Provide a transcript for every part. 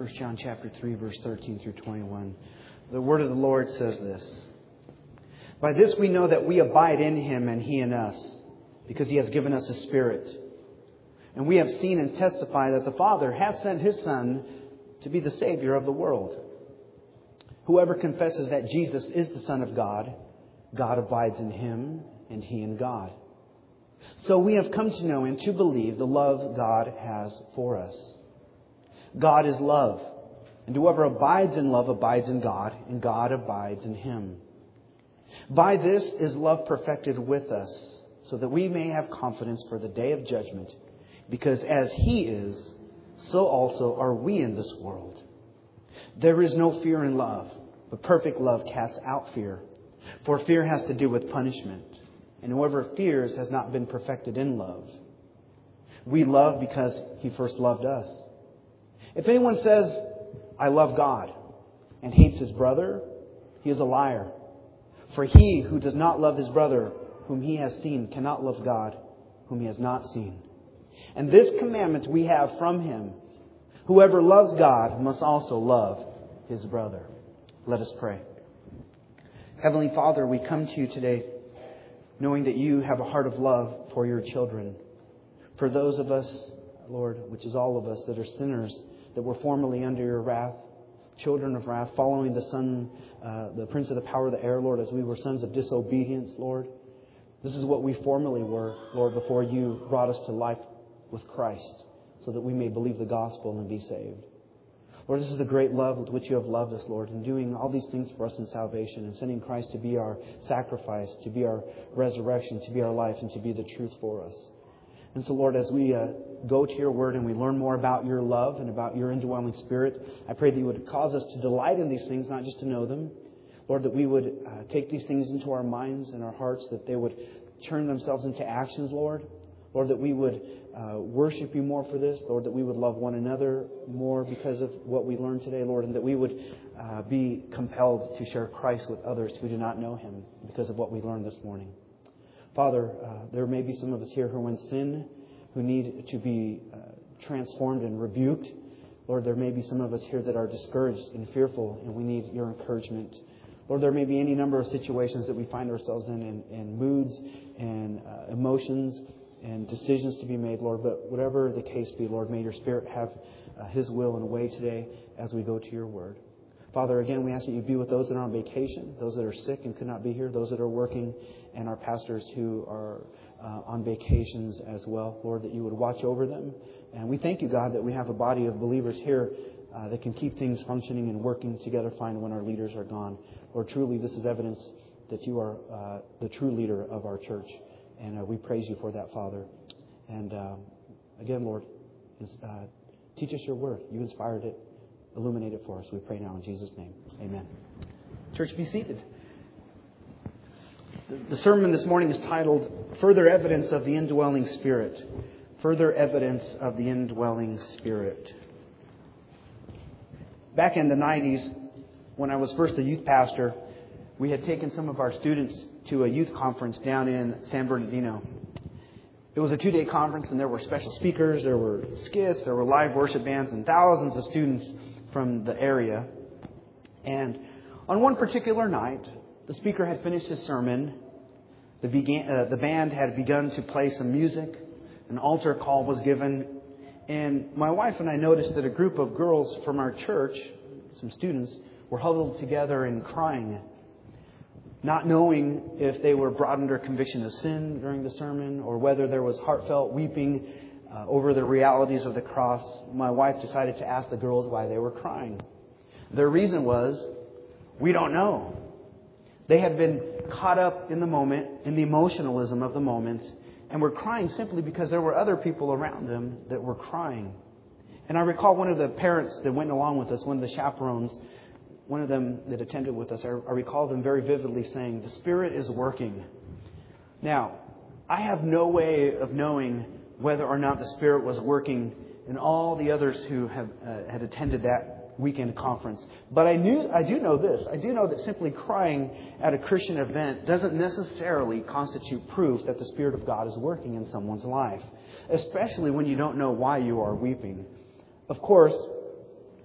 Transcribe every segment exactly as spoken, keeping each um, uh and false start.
First John chapter three, verse thirteen through twenty-one. The word of the Lord says this. By this we know that we abide in Him and He in us, because He has given us His Spirit. And we have seen and testify that the Father has sent His Son to be the Savior of the world. Whoever confesses that Jesus is the Son of God, God abides in Him and He in God. So we have come to know and to believe the love God has for us. God is love, and whoever abides in love abides in God, and God abides in him. By this is love perfected with us, so that we may have confidence for the day of judgment, because as He is, so also are we in this world. There is no fear in love, but perfect love casts out fear, for fear has to do with punishment, and whoever fears has not been perfected in love. We love because He first loved us. If anyone says, I love God, and hates his brother, he is a liar. For he who does not love his brother, whom he has seen, cannot love God, whom he has not seen. And this commandment we have from Him: whoever loves God must also love his brother. Let us pray. Heavenly Father, we come to You today knowing that You have a heart of love for Your children. For those of us, Lord, which is all of us, that are sinners, that were formerly under Your wrath, children of wrath, following the son, uh, the prince of the power of the air, Lord, as we were sons of disobedience, Lord. This is what we formerly were, Lord, before You brought us to life with Christ, so that we may believe the gospel and be saved. Lord, this is the great love with which You have loved us, Lord, in doing all these things for us in salvation, and sending Christ to be our sacrifice, to be our resurrection, to be our life, and to be the truth for us. And so, Lord, as we uh, go to Your Word and we learn more about Your love and about Your indwelling Spirit, I pray that You would cause us to delight in these things, not just to know them. Lord, that we would uh, take these things into our minds and our hearts, that they would turn themselves into actions, Lord. Lord, that we would uh, worship You more for this. Lord, that we would love one another more because of what we learned today, Lord. And that we would uh, be compelled to share Christ with others who do not know Him because of what we learned this morning. Father, uh, there may be some of us here who are in sin, who need to be uh, transformed and rebuked. Lord, there may be some of us here that are discouraged and fearful, and we need Your encouragement. Lord, there may be any number of situations that we find ourselves in, and, and moods and uh, emotions and decisions to be made, Lord. But whatever the case be, Lord, may Your Spirit have uh, His will and way today as we go to Your Word. Father, again, we ask that You be with those that are on vacation, those that are sick and could not be here, those that are working, and our pastors who are uh, on vacations as well. Lord, that You would watch over them. And we thank You, God, that we have a body of believers here uh, that can keep things functioning and working together fine when our leaders are gone. Lord, truly, this is evidence that You are uh, the true leader of our church. And uh, we praise You for that, Father. And uh, again, Lord, uh, teach us Your Word. You inspired it. Illuminate it for us. We pray now in Jesus' name. Amen. Church, be seated. The sermon this morning is titled, Further Evidence of the Indwelling Spirit. Further Evidence of the Indwelling Spirit. Back in the nineties, when I was first a youth pastor, we had taken some of our students to a youth conference down in San Bernardino. It was a two-day conference, and there were special speakers, there were skits, there were live worship bands, and thousands of students from the area. And on one particular night, the speaker had finished his sermon. The, began, uh, the band had begun to play some music. An altar call was given. And my wife and I noticed that a group of girls from our church, some students, were huddled together and crying, not knowing if they were brought under conviction of sin during the sermon or whether there was heartfelt weeping uh, over the realities of the cross. My wife decided to ask the girls why they were crying. Their reason was, we don't know. They had been caught up in the moment, in the emotionalism of the moment, and were crying simply because there were other people around them that were crying. And I recall one of the parents that went along with us, one of the chaperones, one of them that attended with us, I, I recall them very vividly saying, the Spirit is working. Now, I have no way of knowing whether or not the Spirit was working in all the others who have uh, had attended that weekend conference. But I knew, I do know this. I do know that simply crying at a Christian event doesn't necessarily constitute proof that the Spirit of God is working in someone's life, especially when you don't know why you are weeping. Of course,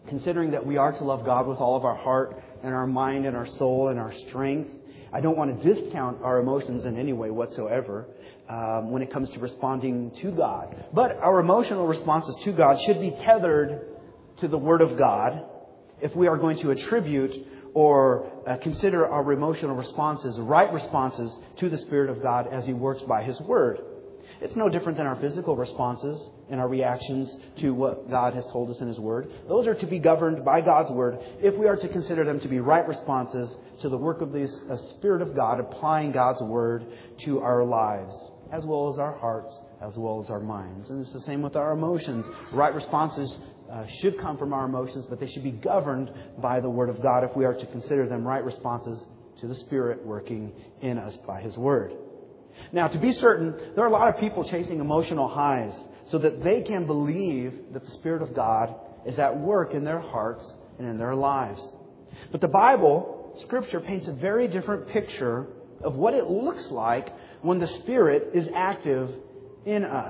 considering that we are to love God with all of our heart and our mind and our soul and our strength. I don't want to discount our emotions in any way whatsoever um, when it comes to responding to God. But our emotional responses to God should be tethered to the Word of God if we are going to attribute or uh, consider our emotional responses, right responses to the Spirit of God as He works by His Word. It's no different than our physical responses and our reactions to what God has told us in His Word. Those are to be governed by God's Word if we are to consider them to be right responses to the work of the uh, Spirit of God, applying God's Word to our lives, as well as our hearts, as well as our minds. And it's the same with our emotions. Right responses uh, should come from our emotions, but they should be governed by the Word of God if we are to consider them right responses to the Spirit working in us by His Word. Now, to be certain, there are a lot of people chasing emotional highs so that they can believe that the Spirit of God is at work in their hearts and in their lives. But the Bible, Scripture, paints a very different picture of what it looks like when the Spirit is active in us.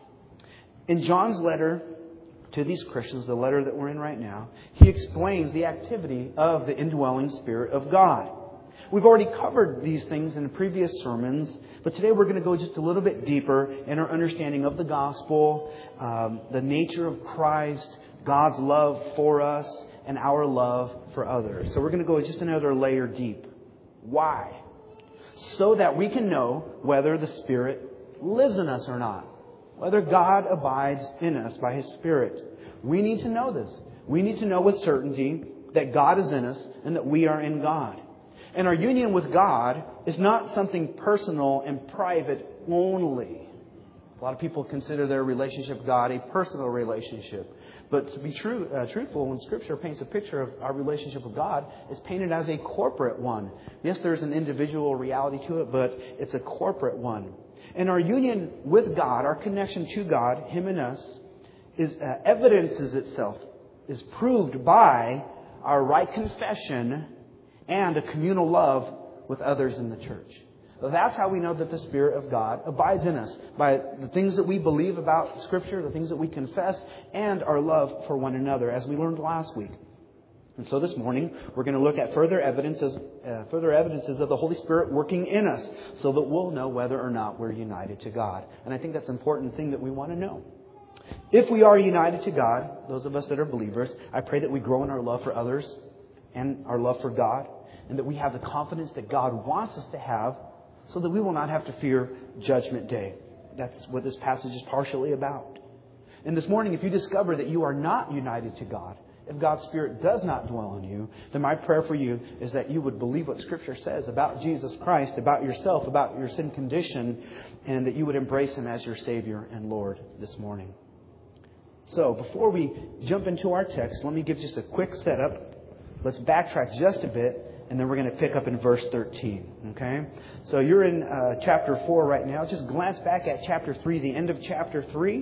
In John's letter to these Christians, the letter that we're in right now, he explains the activity of the indwelling Spirit of God. We've already covered these things in previous sermons, but today we're going to go just a little bit deeper in our understanding of the gospel, um, the nature of Christ, God's love for us, and our love for others. So we're going to go just another layer deep. Why? So that we can know whether the Spirit lives in us or not. Whether God abides in us by His Spirit. We need to know this. We need to know with certainty that God is in us and that we are in God. And our union with God is not something personal and private only. A lot of people consider their relationship with God a personal relationship. But to be true, uh, truthful, when Scripture paints a picture of our relationship with God, it's painted as a corporate one. Yes, there's an individual reality to it, but it's a corporate one. And our union with God, our connection to God, Him and us, is uh, evidences itself, is proved by our right confession and a communal love with others in the church. So that's how we know that the Spirit of God abides in us, by the things that we believe about Scripture, the things that we confess, and our love for one another, as we learned last week. And so this morning, we're going to look at further evidences, uh, further evidences of the Holy Spirit working in us, so that we'll know whether or not we're united to God. And I think that's an important thing that we want to know. If we are united to God, those of us that are believers, I pray that we grow in our love for others and our love for God, and that we have the confidence that God wants us to have, so that we will not have to fear Judgment Day. That's what this passage is partially about. And this morning, if you discover that you are not united to God, if God's Spirit does not dwell in you, then my prayer for you is that you would believe what Scripture says about Jesus Christ, about yourself, about your sin condition, and that you would embrace Him as your Savior and Lord this morning. So, before we jump into our text, let me give just a quick setup. Let's backtrack just a bit, and then we're going to pick up in verse thirteen. Okay? So you're in uh, chapter four right now. Just glance back at chapter three, the end of chapter three.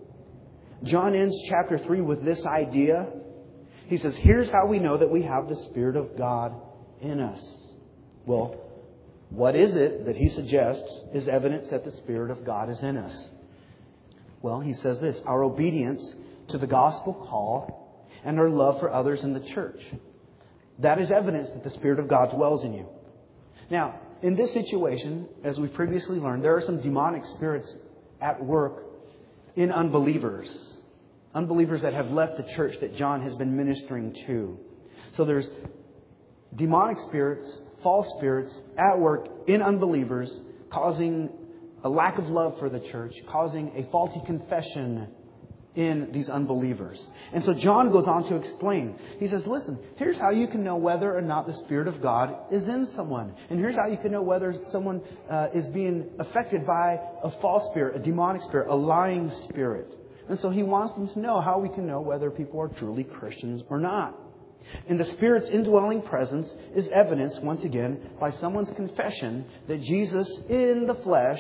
John ends chapter three with this idea. He says, here's how we know that we have the Spirit of God in us. Well, what is it that he suggests is evidence that the Spirit of God is in us? Well, he says this: our obedience to the gospel call and our love for others in the church. That is evidence that the Spirit of God dwells in you. Now, in this situation, as we previously learned, there are some demonic spirits at work in unbelievers. Unbelievers that have left the church that John has been ministering to. So there's demonic spirits, false spirits at work in unbelievers, causing a lack of love for the church, causing a faulty confession in these unbelievers. And so John goes on to explain. He says, listen, here's how you can know whether or not the Spirit of God is in someone. And here's how you can know whether someone uh, is being affected by a false spirit, a demonic spirit, a lying spirit. And so he wants them to know how we can know whether people are truly Christians or not. And the Spirit's indwelling presence is evidenced, once again, by someone's confession that Jesus in the flesh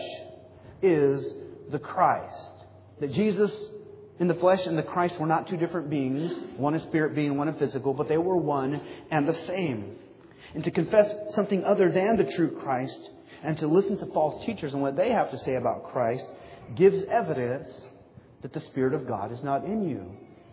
is the Christ. That Jesus in the flesh and the Christ were not two different beings, one a spirit being, one a physical, but they were one and the same. And to confess something other than the true Christ and to listen to false teachers and what they have to say about Christ gives evidence that the Spirit of God is not in you.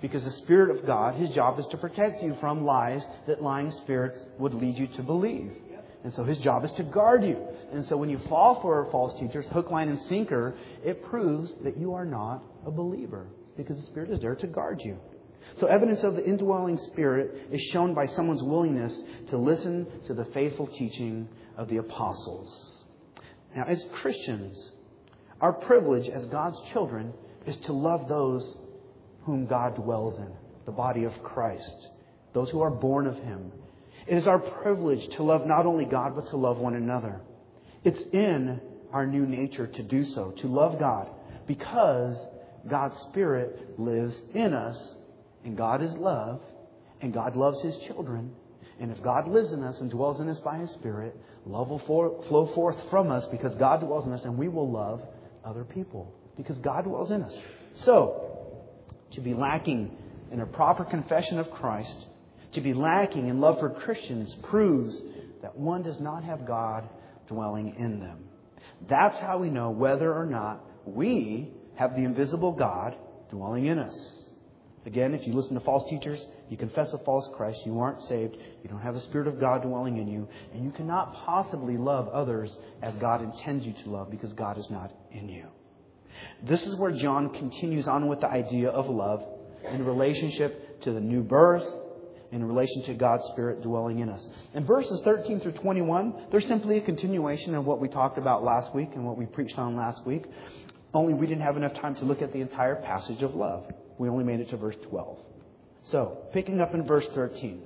Because the Spirit of God, His job is to protect you from lies that lying spirits would lead you to believe. And so His job is to guard you. And so when you fall for false teachers, hook, line, and sinker, it proves that you are not a believer. Because the Spirit is there to guard you. So evidence of the indwelling Spirit is shown by someone's willingness to listen to the faithful teaching of the apostles. Now, as Christians, our privilege as God's children is to love those whom God dwells in, the body of Christ, those who are born of Him. It is our privilege to love not only God, but to love one another. It's in our new nature to do so, to love God, because God's Spirit lives in us, and God is love, and God loves His children. And if God lives in us and dwells in us by His Spirit, love will for, flow forth from us because God dwells in us, and we will love other people because God dwells in us. So, to be lacking in a proper confession of Christ, to be lacking in love for Christians, proves that one does not have God dwelling in them. That's how we know whether or not we have the invisible God dwelling in us. Again, if you listen to false teachers, you confess a false Christ, you aren't saved, you don't have the Spirit of God dwelling in you, and you cannot possibly love others as God intends you to love because God is not in you. This is where John continues on with the idea of love in relationship to the new birth, in relation to God's Spirit dwelling in us. In verses thirteen through twenty-one, they're simply a continuation of what we talked about last week and what we preached on last week. Only we didn't have enough time to look at the entire passage of love. We only made it to verse twelve. So, picking up in verse thirteen.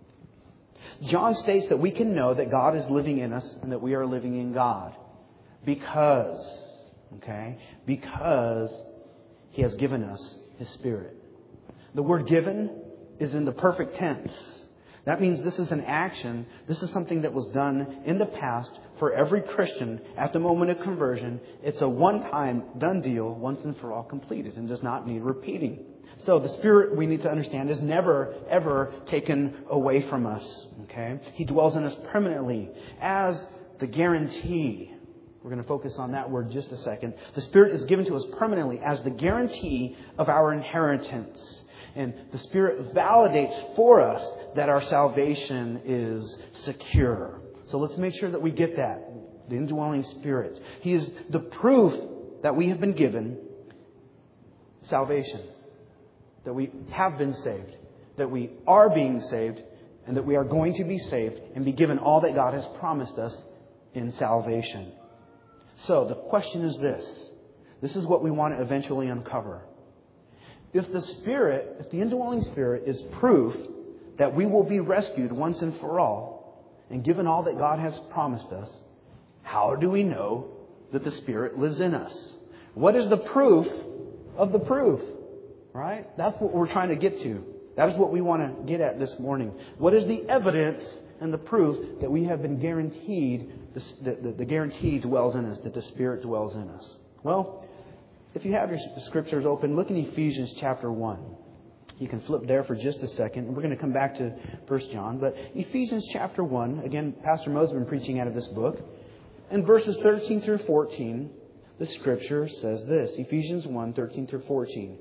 John states that we can know that God is living in us and that we are living in God. Because, okay, because He has given us His Spirit. The word given is in the perfect tense. That means this is an action. This is something that was done in the past for every Christian at the moment of conversion. It's a one-time done deal, once and for all completed, and does not need repeating. So the Spirit, we need to understand, is never, ever taken away from us. Okay? He dwells in us permanently as the guarantee. We're going to focus on that word just a second. The Spirit is given to us permanently as the guarantee of our inheritance. And the Spirit validates for us that our salvation is secure. So let's make sure that we get that. The indwelling Spirit. He is the proof that we have been given salvation. That we have been saved. That we are being saved. And that we are going to be saved and be given all that God has promised us in salvation. So the question is this. This is what we want to eventually uncover. If the Spirit, if the indwelling Spirit is proof that we will be rescued once and for all and given all that God has promised us, how do we know that the Spirit lives in us? What is the proof of the proof? Right? That's what we're trying to get to. That is what we want to get at this morning. What is the evidence and the proof that we have been guaranteed, the, the, the guarantee dwells in us, that the Spirit dwells in us? Well, if you have your scriptures open, look in Ephesians chapter one. You can flip there for just a second. We're going to come back to First John. But Ephesians chapter one, again, Pastor Mo's been preaching out of this book. In verses thirteen through fourteen, the scripture says this. Ephesians one, thirteen through fourteen.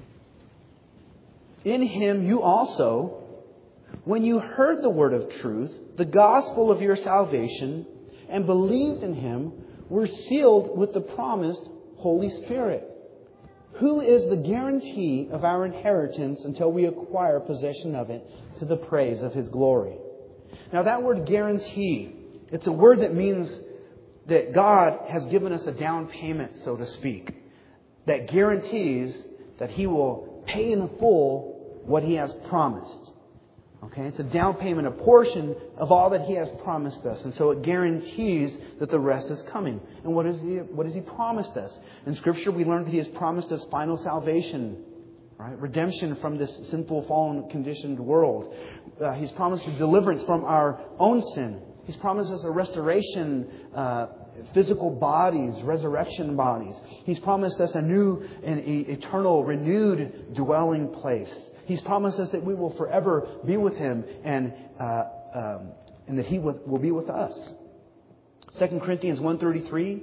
In Him you also, when you heard the word of truth, the gospel of your salvation, and believed in Him, were sealed with the promised Holy Spirit, who is the guarantee of our inheritance until we acquire possession of it to the praise of His glory. Now that word guarantee, it's a word that means that God has given us a down payment, so to speak, that guarantees that He will pay in full what He has promised. Okay, it's a down payment, a portion of all that He has promised us. And so it guarantees that the rest is coming. And what is He, what has He promised us? In Scripture, we learned that He has promised us final salvation, right? Redemption from this sinful, fallen, conditioned world. Uh, he's promised us deliverance from our own sin. He's promised us a restoration, uh, physical bodies, resurrection bodies. He's promised us a new and eternal, renewed dwelling place. He's promised us that we will forever be with Him and uh, um, and that He will, will be with us. Second Corinthians one thirty-three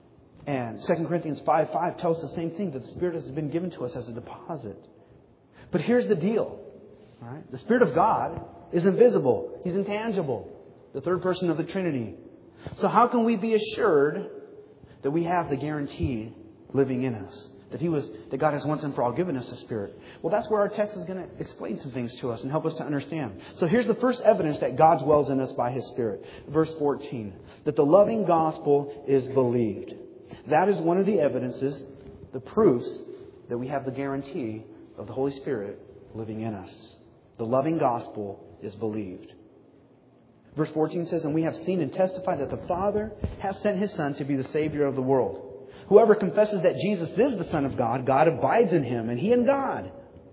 and Second Corinthians five five tells us the same thing, that the Spirit has been given to us as a deposit. But here's the deal. All right? The Spirit of God is invisible. He's intangible. The third person of the Trinity. So how can we be assured that we have the guarantee living in us? That He was, that God has once and for all given us a Spirit. Well, that's where our text is going to explain some things to us and help us to understand. So here's the first evidence that God dwells in us by His Spirit. Verse fourteen. That the loving gospel is believed. That is one of the evidences, the proofs, that we have the guarantee of the Holy Spirit living in us. The loving gospel is believed. Verse fourteen says, and we have seen and testified that the Father has sent His Son to be the Savior of the world. Whoever confesses that Jesus is the Son of God, God abides in Him, and He in God.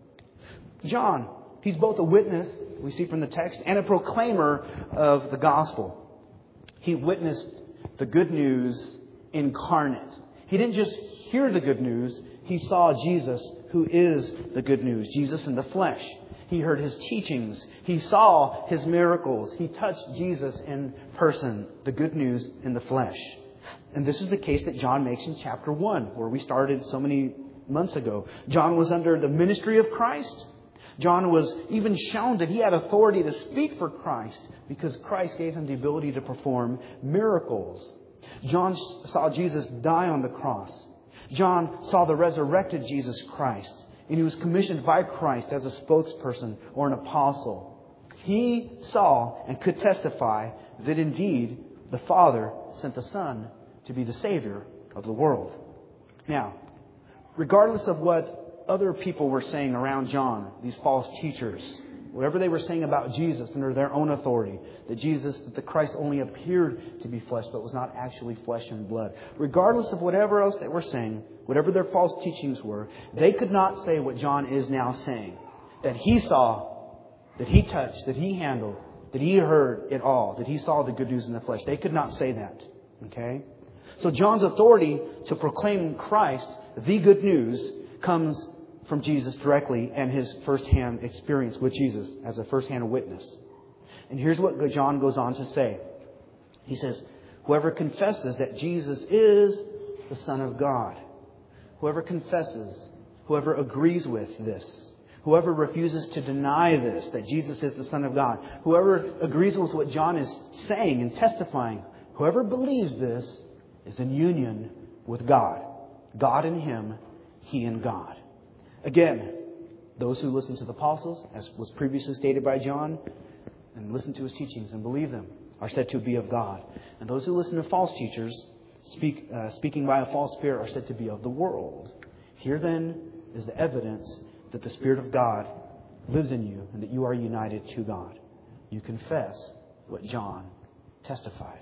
John, he's both a witness, we see from the text, and a proclaimer of the gospel. He witnessed the good news incarnate. He didn't just hear the good news, he saw Jesus, who is the good news, Jesus in the flesh. He heard His teachings. He saw His miracles. He touched Jesus in person, the good news in the flesh. And this is the case that John makes in chapter one, where we started so many months ago. John was under the ministry of Christ. John was even shown that he had authority to speak for Christ because Christ gave him the ability to perform miracles. John saw Jesus die on the cross. John saw the resurrected Jesus Christ. And he was commissioned by Christ as a spokesperson or an apostle. He saw and could testify that indeed the Father sent the Son to be the Savior of the world. Now, regardless of what other people were saying around John, these false teachers, whatever they were saying about Jesus under their own authority, that Jesus, that the Christ only appeared to be flesh, but was not actually flesh and blood. Regardless of whatever else they were saying, whatever their false teachings were, they could not say what John is now saying. That he saw, that he touched, that he handled, that he heard it all, that he saw the good news in the flesh. They could not say that. Okay? So John's authority to proclaim Christ, the good news, comes from Jesus directly and his first-hand experience with Jesus as a first-hand witness. And here's what John goes on to say. He says, whoever confesses that Jesus is the Son of God, whoever confesses, whoever agrees with this, whoever refuses to deny this, that Jesus is the Son of God, whoever agrees with what John is saying and testifying, whoever believes this is in union with God. God in Him, He in God. Again, those who listen to the apostles, as was previously stated by John, and listen to his teachings and believe them, are said to be of God. And those who listen to false teachers, speak, uh, speaking by a false spirit, are said to be of the world. Here then is the evidence that the Spirit of God lives in you and that you are united to God. You confess what John testifies.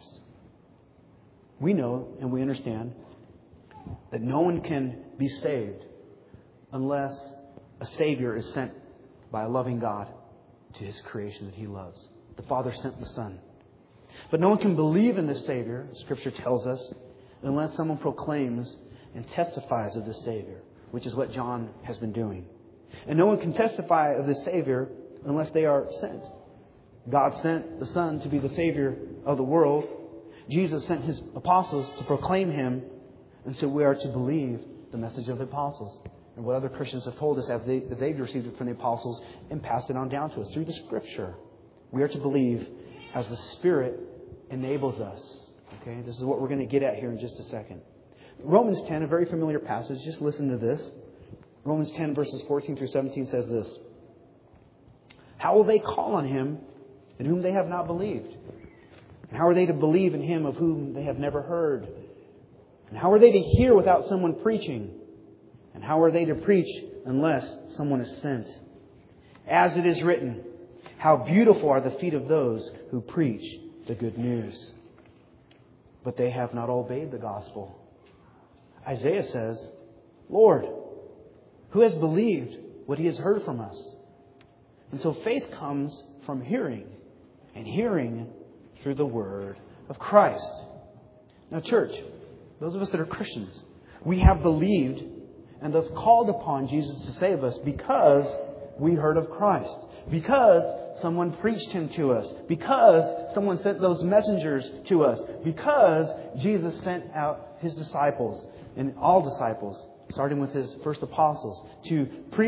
We know and we understand that no one can be saved unless a Savior is sent by a loving God to His creation that He loves. The Father sent the Son. But no one can believe in this Savior, Scripture tells us, unless someone proclaims and testifies of this Savior, which is what John has been doing. And no one can testify of this Savior unless they are sent. God sent the Son to be the Savior of the world. Jesus sent His apostles to proclaim Him, and so we are to believe the message of the apostles. And what other Christians have told us, they, that they've received it from the apostles and passed it on down to us through the Scripture. We are to believe as the Spirit enables us. Okay, this is what we're going to get at here in just a second. Romans ten, a very familiar passage. Just listen to this. Romans ten, verses fourteen through seventeen says this. How will they call on Him in whom they have not believed? And how are they to believe in Him of whom they have never heard? And how are they to hear without someone preaching? And how are they to preach unless someone is sent? As it is written, how beautiful are the feet of those who preach the good news. But they have not obeyed the gospel. Isaiah says, Lord, who has believed what he has heard from us? And so faith comes from hearing, and hearing through the word of Christ. Now, church, those of us that are Christians, we have believed and thus called upon Jesus to save us because we heard of Christ. Because someone preached Him to us. Because someone sent those messengers to us. Because Jesus sent out His disciples, and all disciples, starting with His first apostles, to preach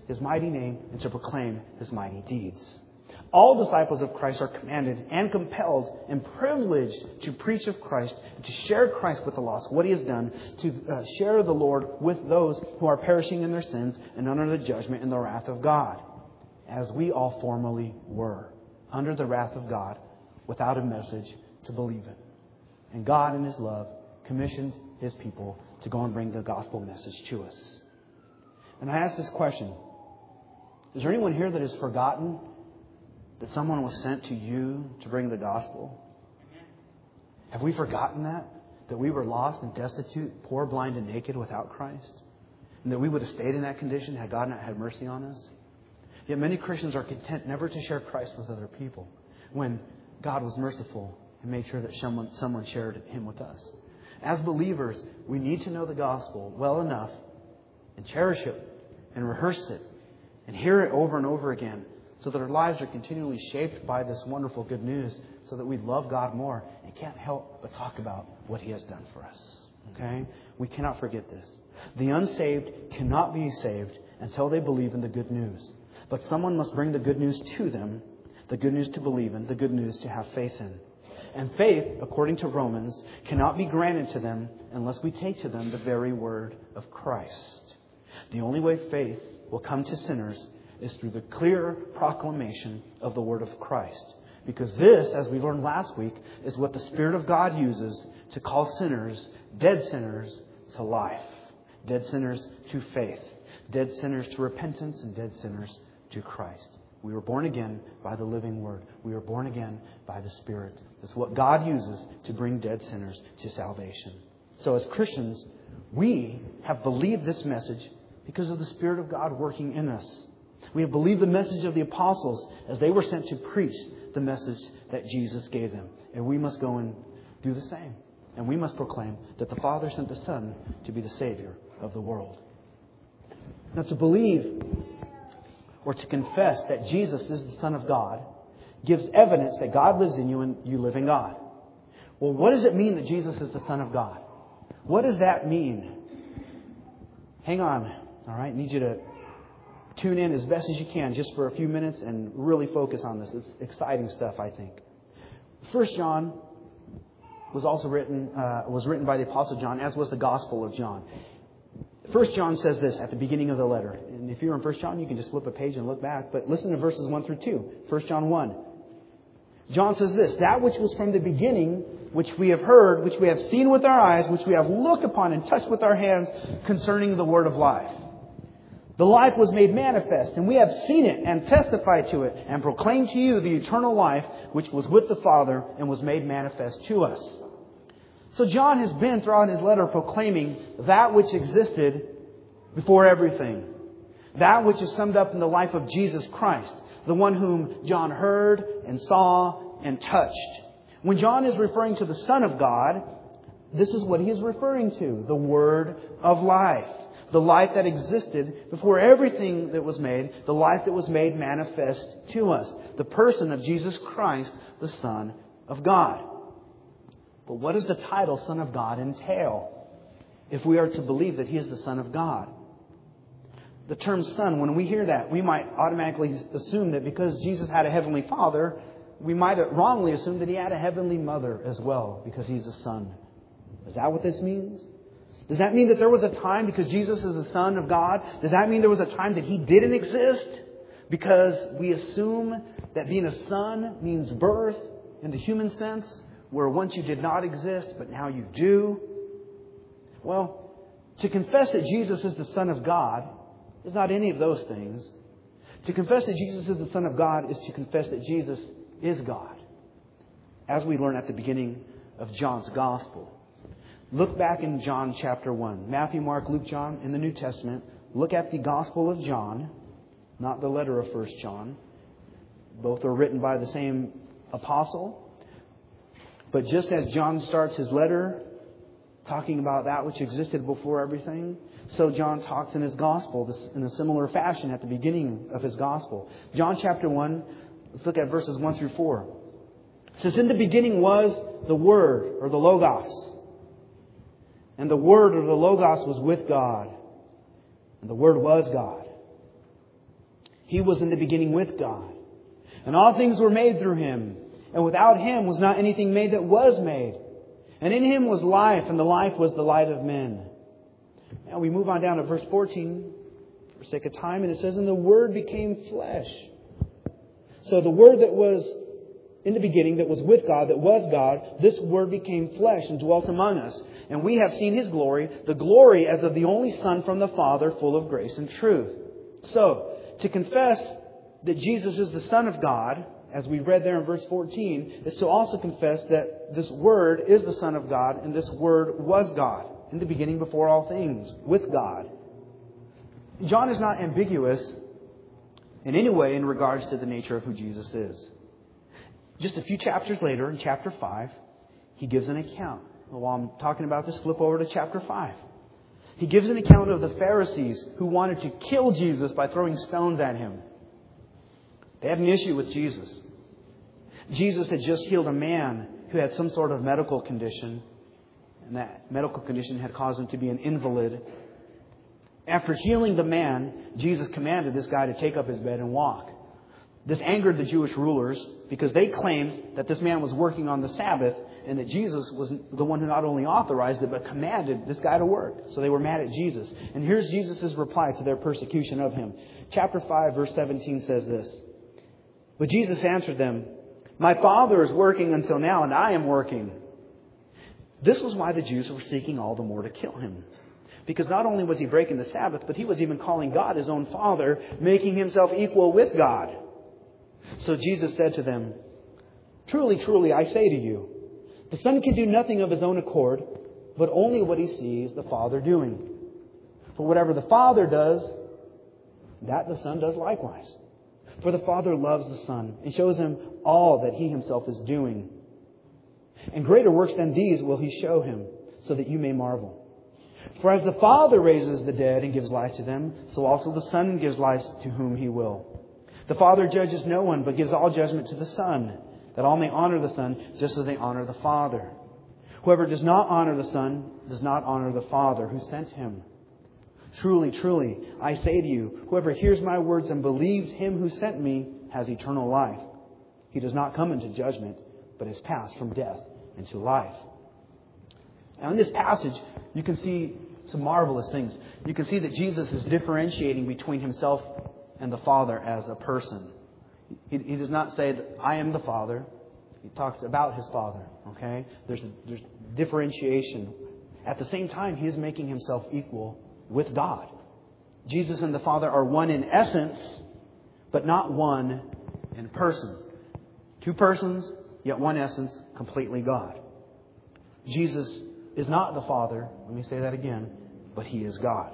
His mighty name and to proclaim His mighty deeds. All disciples of Christ are commanded and compelled and privileged to preach of Christ, to share Christ with the lost, what He has done, to uh, share the Lord with those who are perishing in their sins and under the judgment and the wrath of God, as we all formerly were, under the wrath of God, without a message to believe in. And God, in His love, commissioned His people to go and bring the gospel message to us. And I ask this question: is there anyone here that has forgotten that someone was sent to you to bring the gospel? Have we forgotten that? That we were lost and destitute, poor, blind, and naked without Christ? And that we would have stayed in that condition had God not had mercy on us? Yet many Christians are content never to share Christ with other people, when God was merciful and made sure that someone, someone shared Him with us. As believers, we need to know the gospel well enough and cherish it and rehearse it and hear it over and over again, so that our lives are continually shaped by this wonderful good news, so that we love God more and can't help but talk about what He has done for us. Okay? We cannot forget this. The unsaved cannot be saved until they believe in the good news. But someone must bring the good news to them, the good news to believe in, the good news to have faith in. And faith, according to Romans, cannot be granted to them unless we take to them the very word of Christ. The only way faith will come to sinners is through the clear proclamation of the word of Christ. Because this, as we learned last week, is what the Spirit of God uses to call sinners, dead sinners, to life. Dead sinners to faith. Dead sinners to repentance, and dead sinners to Christ. We were born again by the living Word. We were born again by the Spirit. That's what God uses to bring dead sinners to salvation. So as Christians, we have believed this message because of the Spirit of God working in us. We have believed the message of the apostles as they were sent to preach the message that Jesus gave them. And we must go and do the same. And we must proclaim that the Father sent the Son to be the Savior of the world. Now, to believe or to confess that Jesus is the Son of God gives evidence that God lives in you and you live in God. Well, what does it mean that Jesus is the Son of God? What does that mean? Hang on. All right. I need you to tune in as best as you can just for a few minutes and really focus on this. It's exciting stuff, I think. First John was also written, uh, was written by the Apostle John, as was the Gospel of John. First John says this at the beginning of the letter. And if you're in First John, you can just flip a page and look back. But listen to verses one through two. First John one. John says this: that which was from the beginning, which we have heard, which we have seen with our eyes, which we have looked upon and touched with our hands, concerning the word of life. The life was made manifest, and we have seen it and testified to it, and proclaimed to you the eternal life which was with the Father and was made manifest to us. So John has been throughout his letter proclaiming that which existed before everything. That which is summed up in the life of Jesus Christ, the one whom John heard and saw and touched. When John is referring to the Son of God, this is what he is referring to: the Word of life. The life that existed before everything that was made, the life that was made manifest to us. The person of Jesus Christ, the Son of God. But what does the title Son of God entail if we are to believe that He is the Son of God? The term Son, when we hear that, we might automatically assume that because Jesus had a Heavenly Father, we might wrongly assume that He had a Heavenly Mother as well, because He's the Son. Is that what this means? Does that mean that there was a time, because Jesus is the Son of God, does that mean there was a time that He didn't exist? Because we assume that being a son means birth in the human sense, where once you did not exist, but now you do? Well, to confess that Jesus is the Son of God is not any of those things. To confess that Jesus is the Son of God is to confess that Jesus is God, as we learn at the beginning of John's Gospel. Look back in John chapter one. Matthew, Mark, Luke, John in the New Testament. Look at the Gospel of John, not the letter of First John. Both are written by the same apostle. But just as John starts his letter talking about that which existed before everything, so John talks in his Gospel in a similar fashion at the beginning of his Gospel. John chapter one, let's look at verses one through four. It says, "In the beginning was the Word," or the Logos. "And the Word," or the Logos, "was with God. And the Word was God. He was in the beginning with God. And all things were made through Him. And without Him was not anything made that was made. And in Him was life, and the life was the light of men. Now we move on down to verse fourteen for sake of time. And it says, and the Word became flesh. So the Word that was in the beginning, that was with God, that was God, this Word became flesh and dwelt among us. And we have seen His glory, the glory as of the only Son from the Father, full of grace and truth. So, to confess that Jesus is the Son of God, as we read there in verse fourteen, is to also confess that this Word is the Son of God, and this Word was God, in the beginning before all things, with God. John is not ambiguous in any way in regards to the nature of who Jesus is. Just a few chapters later, in chapter five, he gives an account. While I'm talking about this, flip over to chapter five. He gives an account of the Pharisees who wanted to kill Jesus by throwing stones at Him. They had an issue with Jesus. Jesus had just healed a man who had some sort of medical condition, and that medical condition had caused him to be an invalid. After healing the man, Jesus commanded this guy to take up his bed and walk. This angered the Jewish rulers because they claimed that this man was working on the Sabbath and that Jesus was the one who not only authorized it but commanded this guy to work. So they were mad at Jesus. And here's Jesus' reply to their persecution of Him. Chapter five, verse seventeen says this. But Jesus answered them, my Father is working until now, and I am working. This was why the Jews were seeking all the more to kill Him. Because not only was He breaking the Sabbath, but He was even calling God His own Father, making Himself equal with God. So Jesus said to them, truly, truly, I say to you, the Son can do nothing of His own accord, but only what He sees the Father doing. For whatever the Father does, that the Son does likewise. For the Father loves the Son and shows Him all that He Himself is doing. And greater works than these will He show Him, so that you may marvel. For as the Father raises the dead and gives life to them, so also the Son gives life to whom He will. The Father judges no one, but gives all judgment to the Son, that all may honor the Son, just as they honor the Father. Whoever does not honor the Son does not honor the Father who sent Him. Truly, truly, I say to you, whoever hears my words and believes Him who sent me has eternal life. He does not come into judgment, but is passed from death into life. Now in this passage, you can see some marvelous things. You can see that Jesus is differentiating between Himself and the Father as a person. He, he does not say that I am the Father. He talks about His Father. Okay? There's a, there's differentiation. At the same time, He is making Himself equal with God. Jesus and the Father are one in essence, but not one in person. Two persons, yet one essence, completely God. Jesus is not the Father, let me say that again, but He is God.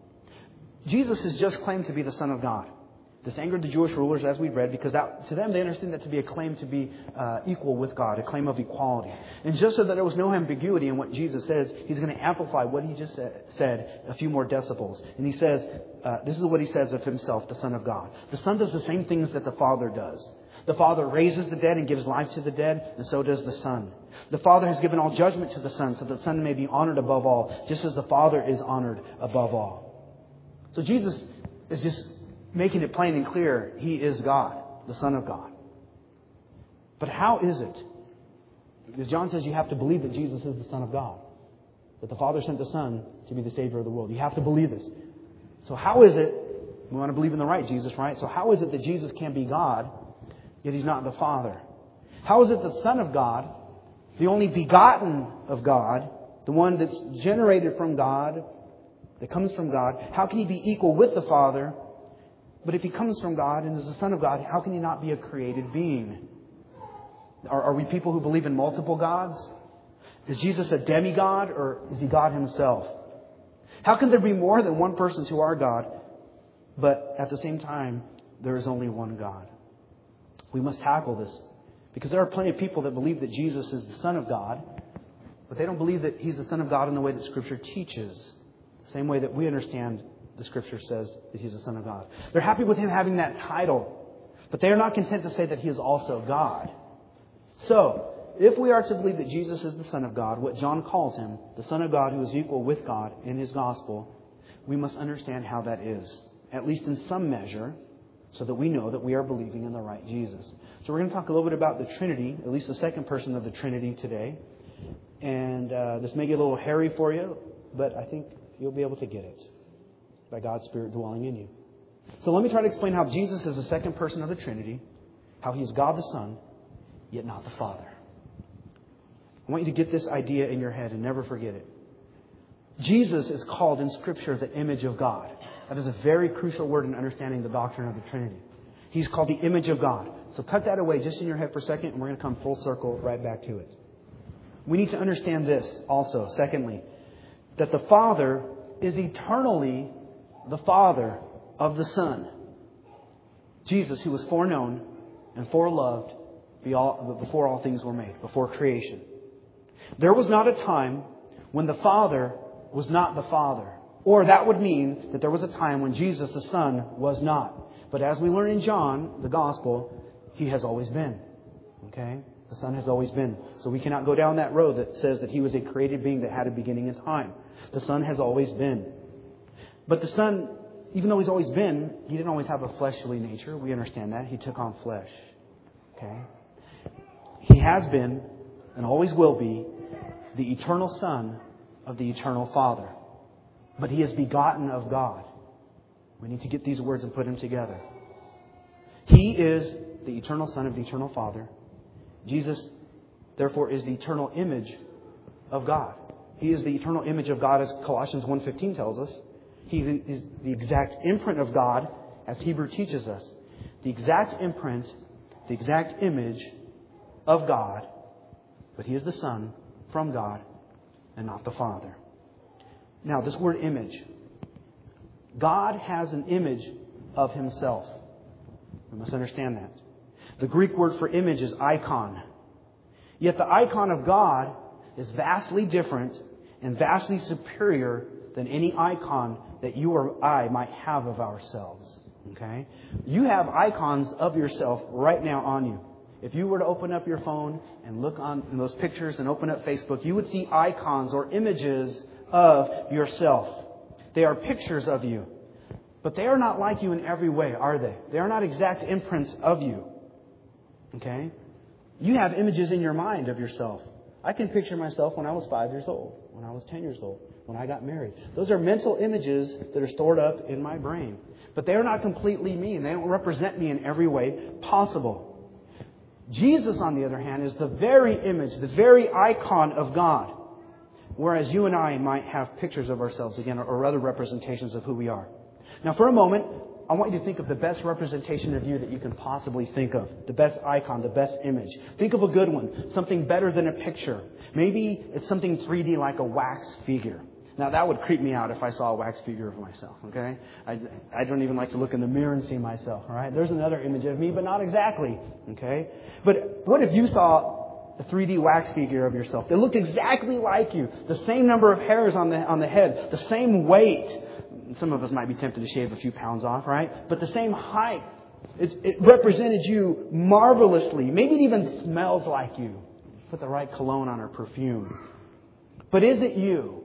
Jesus has just claimed to be the Son of God. This angered the Jewish rulers, as we read, because that, to them they understand that to be a claim to be uh, equal with God, a claim of equality. And just so that there was no ambiguity in what Jesus says, He's going to amplify what He just said, said a few more decibels. And He says, uh, this is what He says of Himself, the Son of God. The Son does the same things that the Father does. The Father raises the dead and gives life to the dead, and so does the Son. The Father has given all judgment to the Son, so that the Son may be honored above all, just as the Father is honored above all. So Jesus is just making it plain and clear. He is God, the Son of God. But how is it? Because John says you have to believe that Jesus is the Son of God. That the Father sent the Son to be the Savior of the world. You have to believe this. So how is it, we want to believe in the right Jesus, right? So how is it that Jesus can be God, yet He's not the Father? How is it the Son of God, the only begotten of God, the one that's generated from God, that comes from God, how can He be equal with the Father? But if He comes from God and is the Son of God, how can He not be a created being? Are, are we people who believe in multiple gods? Is Jesus a demigod, or is He God Himself? How can there be more than one persons who are God, but at the same time, there is only one God? We must tackle this, because there are plenty of people that believe that Jesus is the Son of God, but they don't believe that He's the Son of God in the way that Scripture teaches. The same way that we understand the Scripture says that He's the Son of God. They're happy with Him having that title, but they are not content to say that He is also God. So, if we are to believe that Jesus is the Son of God, what John calls Him, the Son of God who is equal with God in His gospel, we must understand how that is, at least in some measure, so that we know that we are believing in the right Jesus. So we're going to talk a little bit about the Trinity, at least the second person of the Trinity today. And uh, this may get a little hairy for you, but I think you'll be able to get it by God's Spirit dwelling in you. So let me try to explain how Jesus is the second person of the Trinity, how He is God the Son, yet not the Father. I want you to get this idea in your head and never forget it. Jesus is called in Scripture the image of God. That is a very crucial word in understanding the doctrine of the Trinity. He's called the image of God. So cut that away just in your head for a second, and we're going to come full circle right back to it. We need to understand this also, secondly, that the Father is eternally the Father of the Son. Jesus, who was foreknown and foreloved before all things were made, before creation. There was not a time when the Father was not the Father. Or that would mean that there was a time when Jesus the Son was not. But as we learn in John, the Gospel, He has always been. Okay? The Son has always been. So we cannot go down that road that says that He was a created being that had a beginning in time. The Son has always been. But the Son, even though He's always been, He didn't always have a fleshly nature. We understand that. He took on flesh. Okay? He has been, and always will be, the eternal Son of the eternal Father. But He is begotten of God. We need to get these words and put them together. He is the eternal Son of the eternal Father. Jesus, therefore, is the eternal image of God. He is the eternal image of God, as Colossians one fifteen tells us. He is the exact imprint of God, as Hebrew teaches us. The exact imprint, the exact image of God. But He is the Son from God and not the Father. Now, this word image. God has an image of Himself. We must understand that. The Greek word for image is icon. Yet the icon of God is vastly different and vastly superior than any icon that you or I might have of ourselves. Okay? You have icons of yourself right now on you. If you were to open up your phone and look on those pictures and open up Facebook, you would see icons or images of yourself. They are pictures of you. But they are not like you in every way, are they? They are not exact imprints of you. Okay? You have images in your mind of yourself. I can picture myself when I was five years old, when I was ten years old, when I got married. Those are mental images that are stored up in my brain. But they are not completely me, and they don't represent me in every way possible. Jesus, on the other hand, is the very image, the very icon of God. Whereas you and I might have pictures of ourselves, again, or other representations of who we are. Now, for a moment, I want you to think of the best representation of you that you can possibly think of. The best icon, the best image. Think of a good one. Something better than a picture. Maybe it's something three D like a wax figure. Now, that would creep me out if I saw a wax figure of myself, okay? I, I don't even like to look in the mirror and see myself, all right? There's another image of me, but not exactly, okay? But what if you saw a three D wax figure of yourself that looked exactly like you? The same number of hairs on the on the head, the same weight. Some of us might be tempted to shave a few pounds off, right? But the same height. It, it represented you marvelously. Maybe it even smells like you. Put the right cologne on or perfume. But is it you?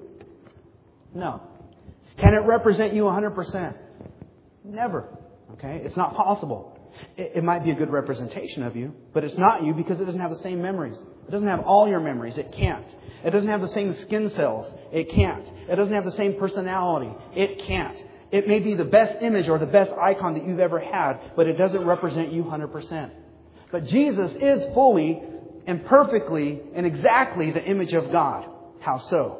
No. Can it represent you one hundred percent? Never. Okay? It's not possible. It, it might be a good representation of you, but it's not you because it doesn't have the same memories. It doesn't have all your memories. It can't. It doesn't have the same skin cells. It can't. It doesn't have the same personality. It can't. It may be the best image or the best icon that you've ever had, but it doesn't represent you one hundred percent. But Jesus is fully and perfectly and exactly the image of God. How so?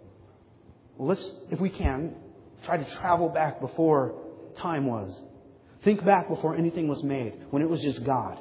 Well, let's, if we can, try to travel back before time was. Think back before anything was made, when it was just God.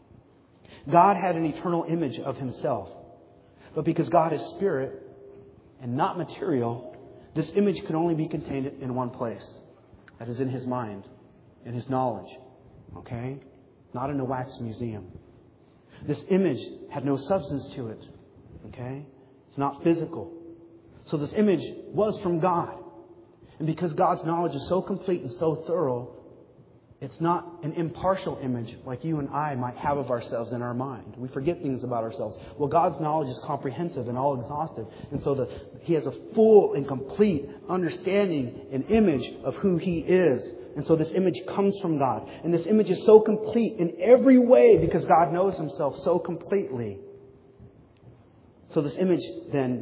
God had an eternal image of Himself. But because God is spirit and not material, this image could only be contained in one place. That is in His mind, in His knowledge. Okay? Not in a wax museum. This image had no substance to it. Okay? It's not physical. So this image was from God. And because God's knowledge is so complete and so thorough, it's not an impartial image like you and I might have of ourselves in our mind. We forget things about ourselves. Well, God's knowledge is comprehensive and all exhaustive. And so the, He has a full and complete understanding and image of who He is. And so this image comes from God. And this image is so complete in every way because God knows Himself so completely. So this image then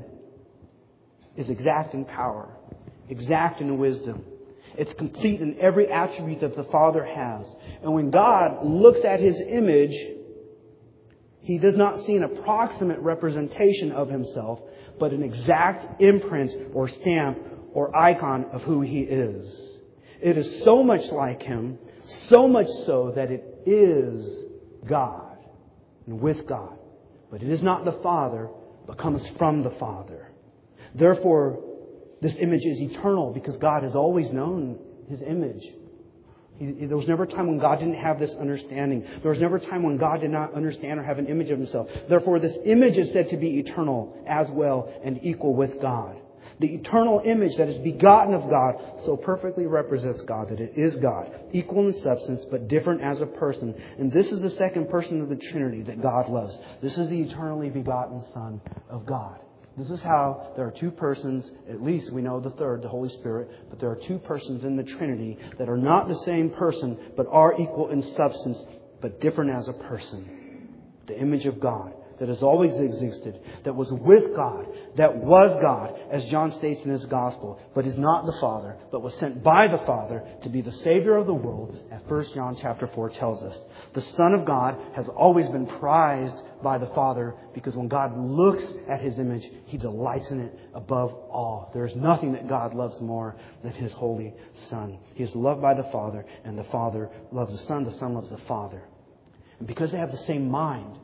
is exact in power, exact in wisdom. It's complete in every attribute that the Father has. And when God looks at His image, He does not see an approximate representation of Himself, but an exact imprint or stamp or icon of who He is. It is so much like Him, so much so that it is God and with God. But it is not the Father, but comes from the Father. Therefore, this image is eternal because God has always known His image. He, there was never a time when God didn't have this understanding. There was never a time when God did not understand or have an image of Himself. Therefore, this image is said to be eternal as well and equal with God. The eternal image that is begotten of God so perfectly represents God that it is God, equal in substance but different as a person. And this is the second person of the Trinity that God loves. This is the eternally begotten Son of God. This is how there are two persons, at least we know the third, the Holy Spirit, but there are two persons in the Trinity that are not the same person but are equal in substance but different as a person. The image of God that has always existed, that was with God, that was God, as John states in his Gospel, but is not the Father, but was sent by the Father to be the Savior of the world, as First John chapter four tells us. The Son of God has always been prized by the Father because when God looks at His image, He delights in it above all. There is nothing that God loves more than His holy Son. He is loved by the Father, and the Father loves the Son, the Son loves the Father. And because they have the same mind,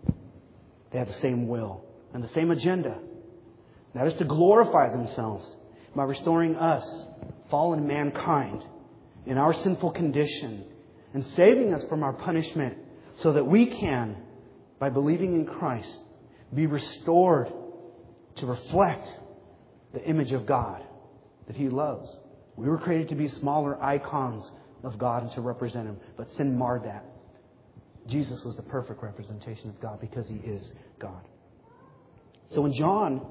they have the same will and the same agenda. That is to glorify themselves by restoring us, fallen mankind, in our sinful condition and saving us from our punishment so that we can, by believing in Christ, be restored to reflect the image of God that He loves. We were created to be smaller icons of God and to represent Him, but sin marred that. Jesus was the perfect representation of God because He is God. So when John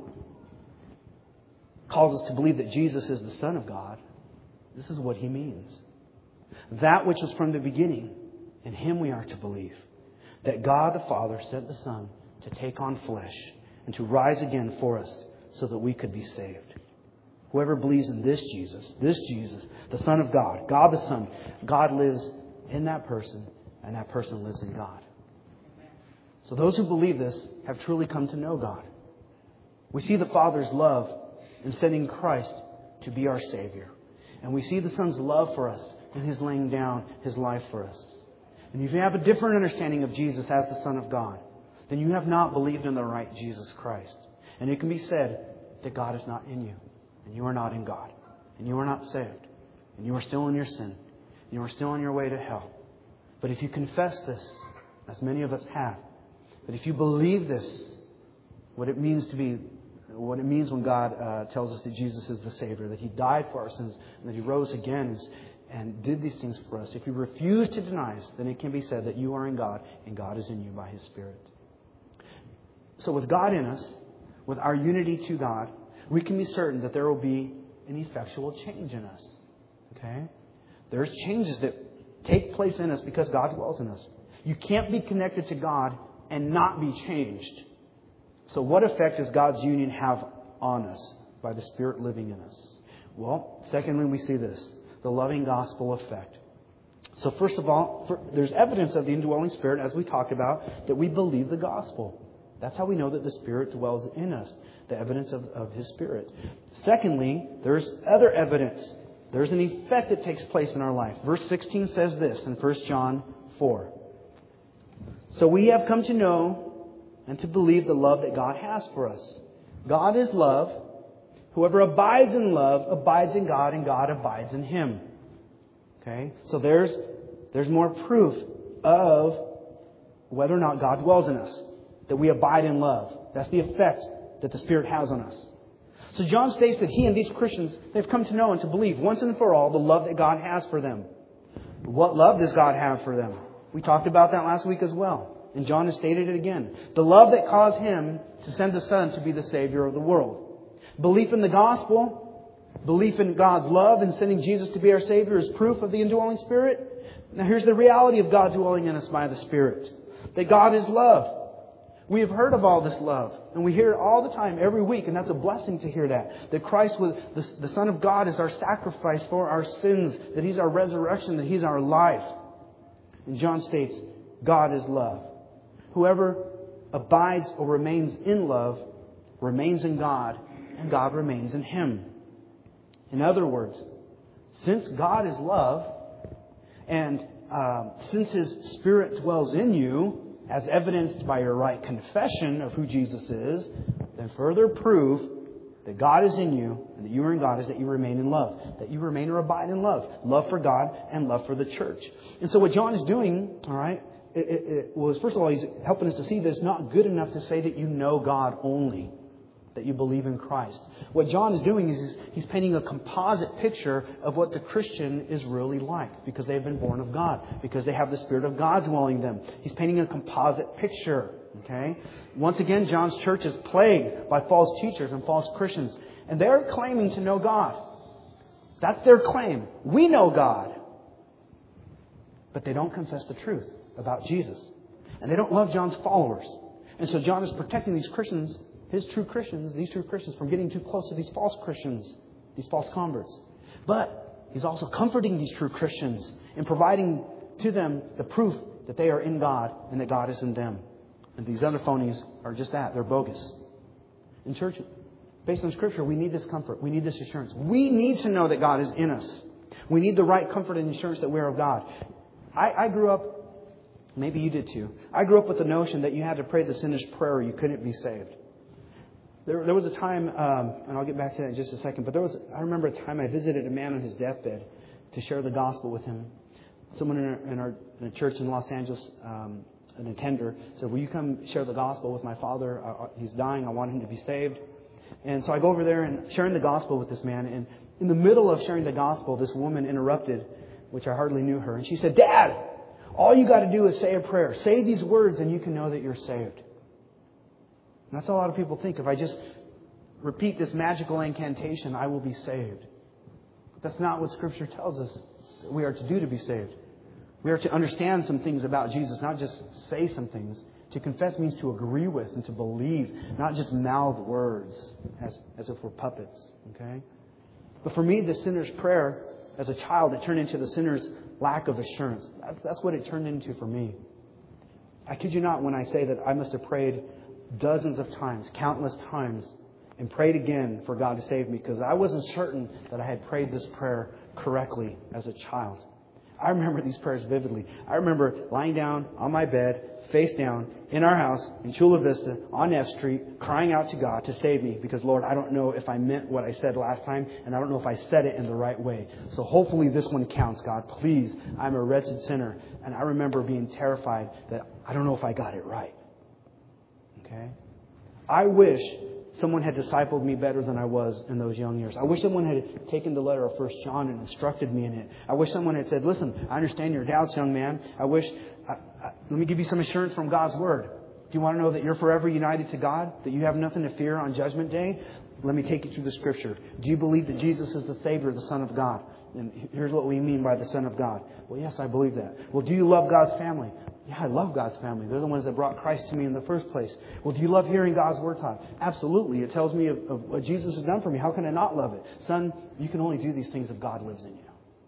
calls us to believe that Jesus is the Son of God, this is what he means. That which was from the beginning, in Him we are to believe. That God the Father sent the Son to take on flesh and to rise again for us so that we could be saved. Whoever believes in this Jesus, this Jesus, the Son of God, God the Son, God lives in that person, and that person lives in God. So those who believe this have truly come to know God. We see the Father's love in sending Christ to be our Savior. And we see the Son's love for us in His laying down His life for us. And if you have a different understanding of Jesus as the Son of God, then you have not believed in the right Jesus Christ. And it can be said that God is not in you, and you are not in God, and you are not saved, and you are still in your sin, and you are still on your way to hell. But if you confess this, as many of us have, but if you believe this, what it means to be, what it means when God uh, tells us that Jesus is the Savior, that He died for our sins, and that He rose again and did these things for us. If you refuse to deny us, then it can be said that you are in God and God is in you by His Spirit. So with God in us, with our unity to God, we can be certain that there will be an effectual change in us. Okay? There's changes that take place in us because God dwells in us. You can't be connected to God and not be changed. So what effect does God's union have on us by the Spirit living in us? Well, secondly, we see this, the loving gospel effect. So first of all, for, there's evidence of the indwelling Spirit, as we talked about, that we believe the gospel. That's how we know that the Spirit dwells in us, the evidence of, of His Spirit. Secondly, there's other evidence. There's an effect that takes place in our life. Verse sixteen says this in First John four. So we have come to know and to believe the love that God has for us. God is love. Whoever abides in love abides in God, and God abides in him. Okay? So there's, there's more proof of whether or not God dwells in us. That we abide in love. That's the effect that the Spirit has on us. So John states that he and these Christians, they've come to know and to believe once and for all the love that God has for them. What love does God have for them? We talked about that last week as well. And John has stated it again. The love that caused him to send the Son to be the Savior of the world. Belief in the gospel Belief in God's love and sending Jesus to be our Savior is proof of the indwelling Spirit. Now here's the reality of God dwelling in us by the Spirit. That God is love. We have heard of all this love. And we hear it all the time, every week. And that's a blessing to hear that. That Christ, was the, the Son of God, is our sacrifice for our sins. That He's our resurrection. That He's our life. And John states, God is love. Whoever abides or remains in love remains in God, and God remains in him. In other words, since God is love, and uh, since His Spirit dwells in you, as evidenced by your right confession of who Jesus is, then further proof that God is in you and that you are in God is that you remain in love. That you remain or abide in love. Love for God and love for the church. And so what John is doing, all right, it, it, it was, first of all, he's helping us to see that it's not good enough to say that you know God only. That you believe in Christ. What John is doing is he's, he's painting a composite picture of what the Christian is really like. Because they've been born of God. Because they have the Spirit of God dwelling in them. He's painting a composite picture. Okay? Once again, John's church is plagued by false teachers and false Christians. And they're claiming to know God. That's their claim. We know God. But they don't confess the truth about Jesus. And they don't love John's followers. And so John is protecting these Christians, his true Christians, these true Christians, from getting too close to these false Christians, these false converts. But he's also comforting these true Christians and providing to them the proof that they are in God and that God is in them. And these other phonies are just that. They're bogus. In church, based on Scripture, we need this comfort. We need this assurance. We need to know that God is in us. We need the right comfort and assurance that we're of God. I, I grew up, maybe you did too, I grew up with the notion that you had to pray the sinner's prayer or you couldn't be saved. There, there was a time, um, and I'll get back to that in just a second, but there was, I remember a time I visited a man on his deathbed to share the gospel with him. Someone in, our, in, our, in a church in Los Angeles, um, an attender, said, will you come share the gospel with my father? Uh, he's dying. I want him to be saved. And so I go over there and sharing the gospel with this man. And in the middle of sharing the gospel, this woman interrupted, which I hardly knew her. And she said, Dad, all you got to do is say a prayer. Say these words and you can know that you're saved. And that's what a lot of people think. If I just repeat this magical incantation, I will be saved. That's not what Scripture tells us that we are to do to be saved. We are to understand some things about Jesus, not just say some things. To confess means to agree with and to believe, not just mouth words as, as if we're puppets. Okay? But for me, the sinner's prayer, as a child, it turned into the sinner's lack of assurance. That's, that's what it turned into for me. I kid you not when I say that I must have prayed dozens of times, countless times, and prayed again for God to save me because I wasn't certain that I had prayed this prayer correctly as a child. I remember these prayers vividly. I remember lying down on my bed, face down, in our house in Chula Vista on F Street, crying out to God to save me because, Lord, I don't know if I meant what I said last time, and I don't know if I said it in the right way. So hopefully this one counts, God. Please, I'm a wretched sinner. And I remember being terrified that I don't know if I got it right. Okay? I wish someone had discipled me better than I was in those young years. I wish someone had taken the letter of First John and instructed me in it. I wish someone had said, listen, I understand your doubts, young man. I wish, I, I, let me give you some assurance from God's Word. Do you want to know that you're forever united to God? That you have nothing to fear on Judgment Day? Let me take you through the Scripture. Do you believe that Jesus is the Savior, the Son of God? And here's what we mean by the Son of God. Well, yes, I believe that. Well, do you love God's family? Yeah, I love God's family. They're the ones that brought Christ to me in the first place. Well, do you love hearing God's Word taught? Absolutely. It tells me of, of what Jesus has done for me. How can I not love it? Son, you can only do these things if God lives in you.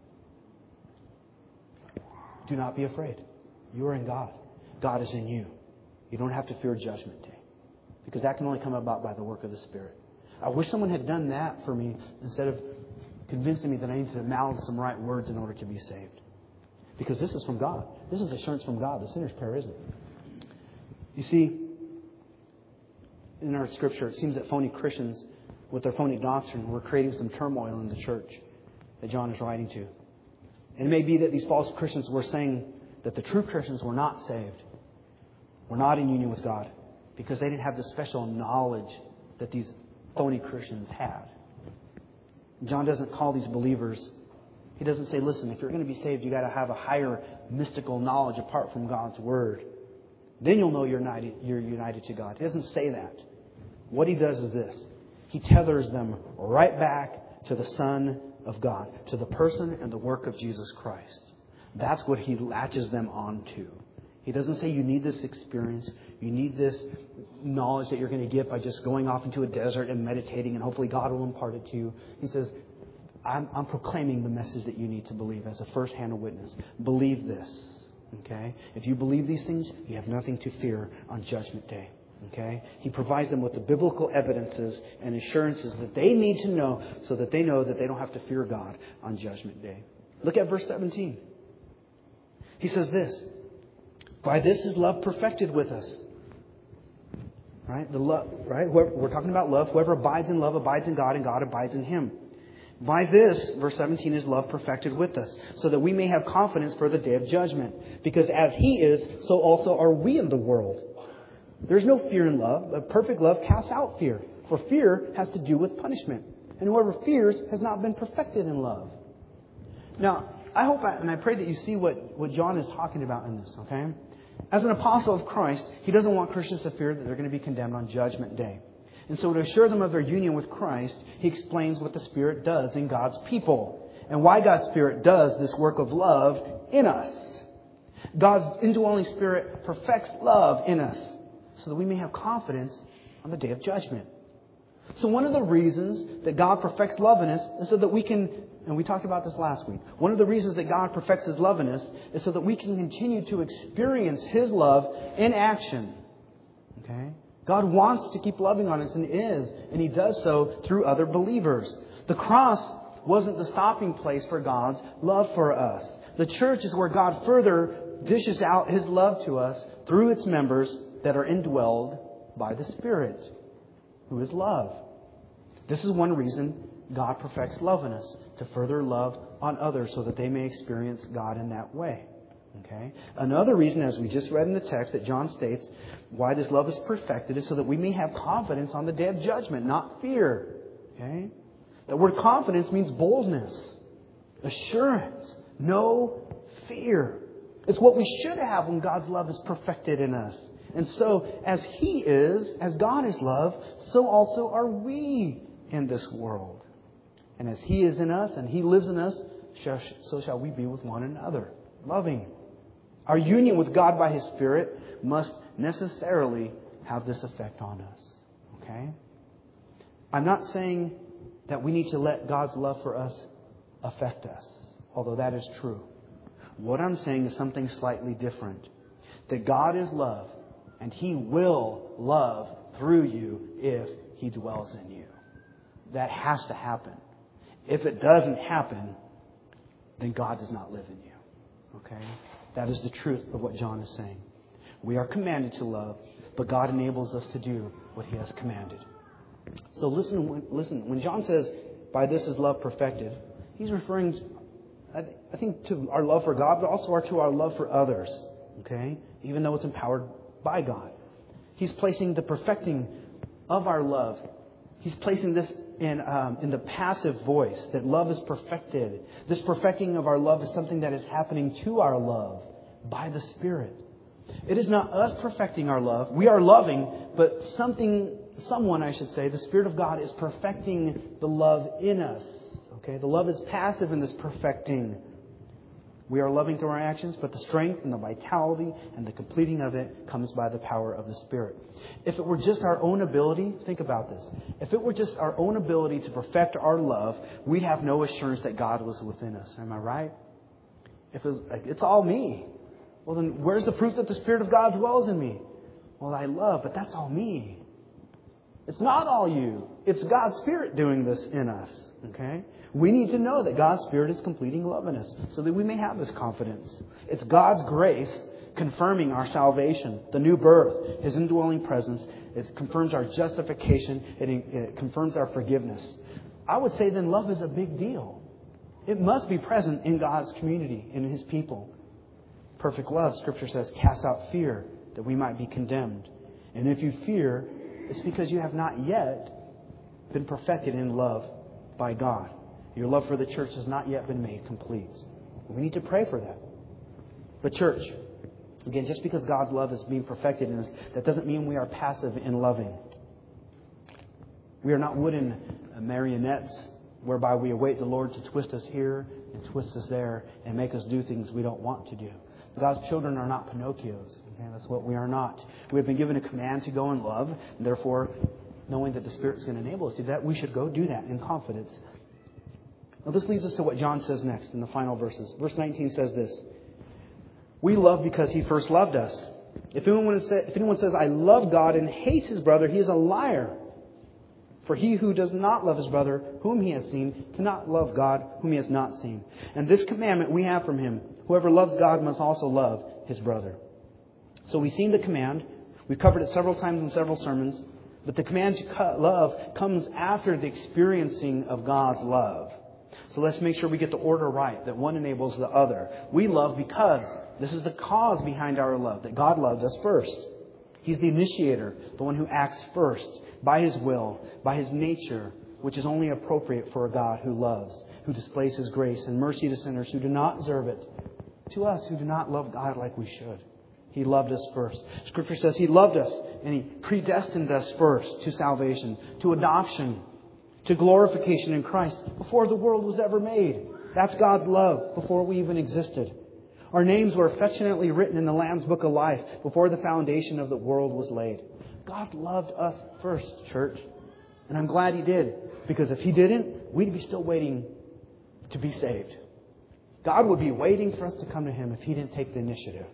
Do not be afraid. You are in God. God is in you. You don't have to fear Judgment Day. Because that can only come about by the work of the Spirit. I wish someone had done that for me instead of convincing me that I need to mouth some right words in order to be saved. Because this is from God. This is assurance from God. The sinner's prayer isn't. You see, in our Scripture, it seems that phony Christians, with their phony doctrine, were creating some turmoil in the church that John is writing to. And it may be that these false Christians were saying that the true Christians were not saved, were not in union with God, because they didn't have the special knowledge that these phony Christians had. John doesn't call these believers. He doesn't say, listen, if you're going to be saved, you've got to have a higher mystical knowledge apart from God's Word. Then you'll know you're united, you're united to God. He doesn't say that. What he does is this. He tethers them right back to the Son of God, to the person and the work of Jesus Christ. That's what He latches them onto. He doesn't say you need this experience, you need this knowledge that you're going to get by just going off into a desert and meditating and hopefully God will impart it to you. He says, I'm, I'm proclaiming the message that you need to believe as a first-hand witness. Believe this. Okay? If you believe these things, you have nothing to fear on Judgment Day. Okay? He provides them with the biblical evidences and assurances that they need to know so that they know that they don't have to fear God on Judgment Day. Look at verse seventeen. He says this, by this is love perfected with us. Right? The love, right? We're talking about love. Whoever abides in love abides in God and God abides in him. By this, verse seventeen, is love perfected with us, so that we may have confidence for the day of judgment. Because as He is, so also are we in the world. There's no fear in love. A perfect love casts out fear. For fear has to do with punishment. And whoever fears has not been perfected in love. Now, I hope I, and I pray that you see what, what John is talking about in this, okay? As an apostle of Christ, he doesn't want Christians to fear that they're going to be condemned on Judgment Day. And so to assure them of their union with Christ, he explains what the Spirit does in God's people and why God's Spirit does this work of love in us. God's indwelling Spirit perfects love in us so that we may have confidence on the day of judgment. So one of the reasons that God perfects love in us is so that we can, and we talked about this last week, one of the reasons that God perfects His love in us is so that we can continue to experience His love in action. Okay? God wants to keep loving on us and is, and He does so through other believers. The cross wasn't the stopping place for God's love for us. The church is where God further dishes out His love to us through its members that are indwelled by the Spirit, who is love. This is one reason God perfects love in us, to further love on others so that they may experience God in that way. Okay? Another reason, as we just read in the text that John states, why this love is perfected is so that we may have confidence on the day of judgment, not fear. Okay? The word confidence means boldness, assurance, no fear. It's what we should have when God's love is perfected in us. And so, as He is, as God is love, so also are we in this world. And as He is in us and He lives in us, so shall we be with one another, loving. Our union with God by His Spirit must necessarily have this effect on us. Okay? I'm not saying that we need to let God's love for us affect us, although that is true. What I'm saying is something slightly different. That God is love, and He will love through you if He dwells in you. That has to happen. If it doesn't happen, then God does not live in you. Okay? That is the truth of what John is saying. We are commanded to love, but God enables us to do what He has commanded. So listen, listen. When John says, by this is love perfected, he's referring, I think, to our love for God, but also to our love for others. Okay? Even though it's empowered by God. He's placing the perfecting of our love. He's placing this in, um, in the passive voice, that love is perfected. This perfecting of our love is something that is happening to our love by the Spirit. It is not us perfecting our love. We are loving, but something, someone, I should say, the Spirit of God is perfecting the love in us. Okay, the love is passive in this perfecting. We are loving through our actions, but the strength and the vitality and the completing of it comes by the power of the Spirit. If it were just our own ability, think about this. If it were just our own ability to perfect our love, we'd have no assurance that God was within us. Am I right? If it was, like, it's all me, well then where's the proof that the Spirit of God dwells in me? Well, I love, but that's all me. It's not all you. It's God's Spirit doing this in us. Okay? We need to know that God's Spirit is completing love in us so that we may have this confidence. It's God's grace confirming our salvation, the new birth, His indwelling presence. It confirms our justification. It, it confirms our forgiveness. I would say then love is a big deal. It must be present in God's community, in His people. Perfect love, Scripture says, casts out fear that we might be condemned. And if you fear, it's because you have not yet been perfected in love by God. Your love for the church has not yet been made complete. We need to pray for that. But church, again, just because God's love is being perfected in us, that doesn't mean we are passive in loving. We are not wooden marionettes whereby we await the Lord to twist us here and twist us there and make us do things we don't want to do. God's children are not Pinocchios. Okay? That's what we are not. We have been given a command to go in love, and therefore, knowing that the Spirit is going to enable us to do that, we should go do that in confidence. Now, this leads us to what John says next in the final verses. Verse nineteen says this: "We love because He first loved us. If anyone, if anyone says, 'I love God,' and hates his brother, he is a liar. For he who does not love his brother, whom he has seen, cannot love God, whom he has not seen. And this commandment we have from Him: whoever loves God must also love his brother." So we've seen the command. We've covered it several times in several sermons. But the command to love comes after the experiencing of God's love. So let's make sure we get the order right, that one enables the other. We love because this is the cause behind our love, that God loved us first. He's the initiator, the one who acts first, by His will, by His nature, which is only appropriate for a God who loves, who displays His grace and mercy to sinners who do not deserve it, to us who do not love God like we should. He loved us first. Scripture says He loved us and He predestined us first to salvation, to adoption, to glorification in Christ before the world was ever made. That's God's love before we even existed. Our names were affectionately written in the Lamb's Book of Life before the foundation of the world was laid. God loved us first, church. And I'm glad He did. Because if He didn't, we'd be still waiting to be saved. God would be waiting for us to come to Him if He didn't take the initiative.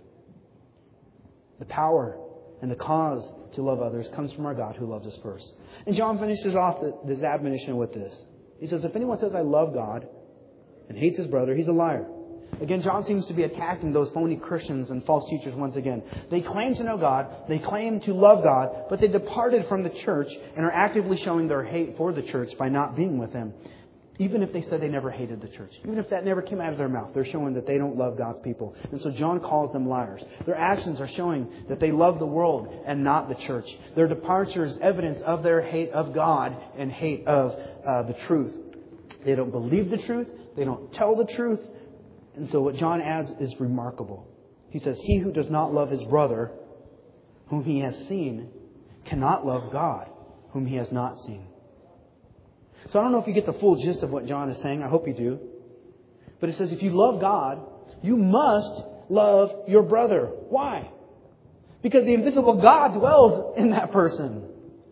The power and the cause to love others comes from our God who loves us first. And John finishes off this admonition with this. He says, if anyone says, "I love God," and hates his brother, he's a liar. Again, John seems to be attacking those phony Christians and false teachers once again. They claim to know God, they claim to love God, but they departed from the church and are actively showing their hate for the church by not being with Him. Even if they said they never hated the church. Even if that never came out of their mouth, they're showing that they don't love God's people. And so John calls them liars. Their actions are showing that they love the world and not the church. Their departure is evidence of their hate of God and hate of uh, the truth. They don't believe the truth. They don't tell the truth. And so what John adds is remarkable. He says, "He who does not love his brother, whom he has seen, cannot love God, whom he has not seen." So I don't know if you get the full gist of what John is saying. I hope you do. But it says if you love God, you must love your brother. Why? Because the invisible God dwells in that person.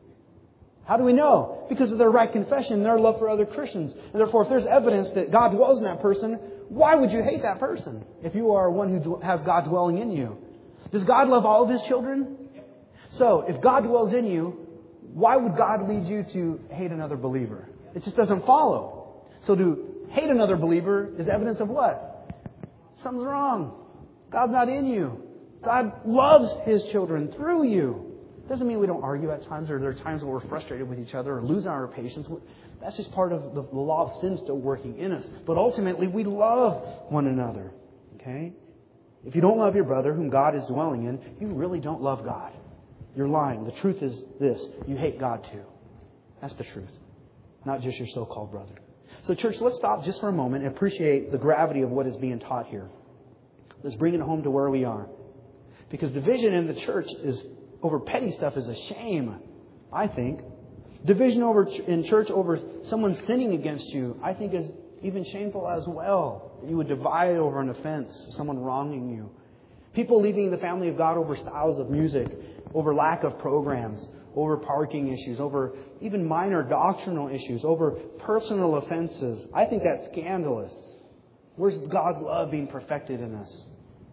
How do we know? Because of their right confession and their love for other Christians. And therefore, if there's evidence that God dwells in that person, why would you hate that person if you are one who has God dwelling in you? Does God love all of His children? So, if God dwells in you, why would God lead you to hate another believer? It just doesn't follow. So to hate another believer is evidence of what? Something's wrong. God's not in you. God loves His children through you. Doesn't mean we don't argue at times, or there are times where we're frustrated with each other or losing our patience. That's just part of the law of sin still working in us. But ultimately, we love one another. Okay? If you don't love your brother, whom God is dwelling in, you really don't love God. You're lying. The truth is this: you hate God too. That's the truth. Not just your so-called brother. So church, let's stop just for a moment and appreciate the gravity of what is being taught here. Let's bring it home to where we are. Because division in the church is over petty stuff is a shame, I think. Division over in church over someone sinning against you, I think is even shameful as well. You would divide over an offense, someone wronging you. People leaving the family of God over styles of music, over lack of programs, over parking issues, over even minor doctrinal issues, over personal offenses. I think that's scandalous. Where's God's love being perfected in us?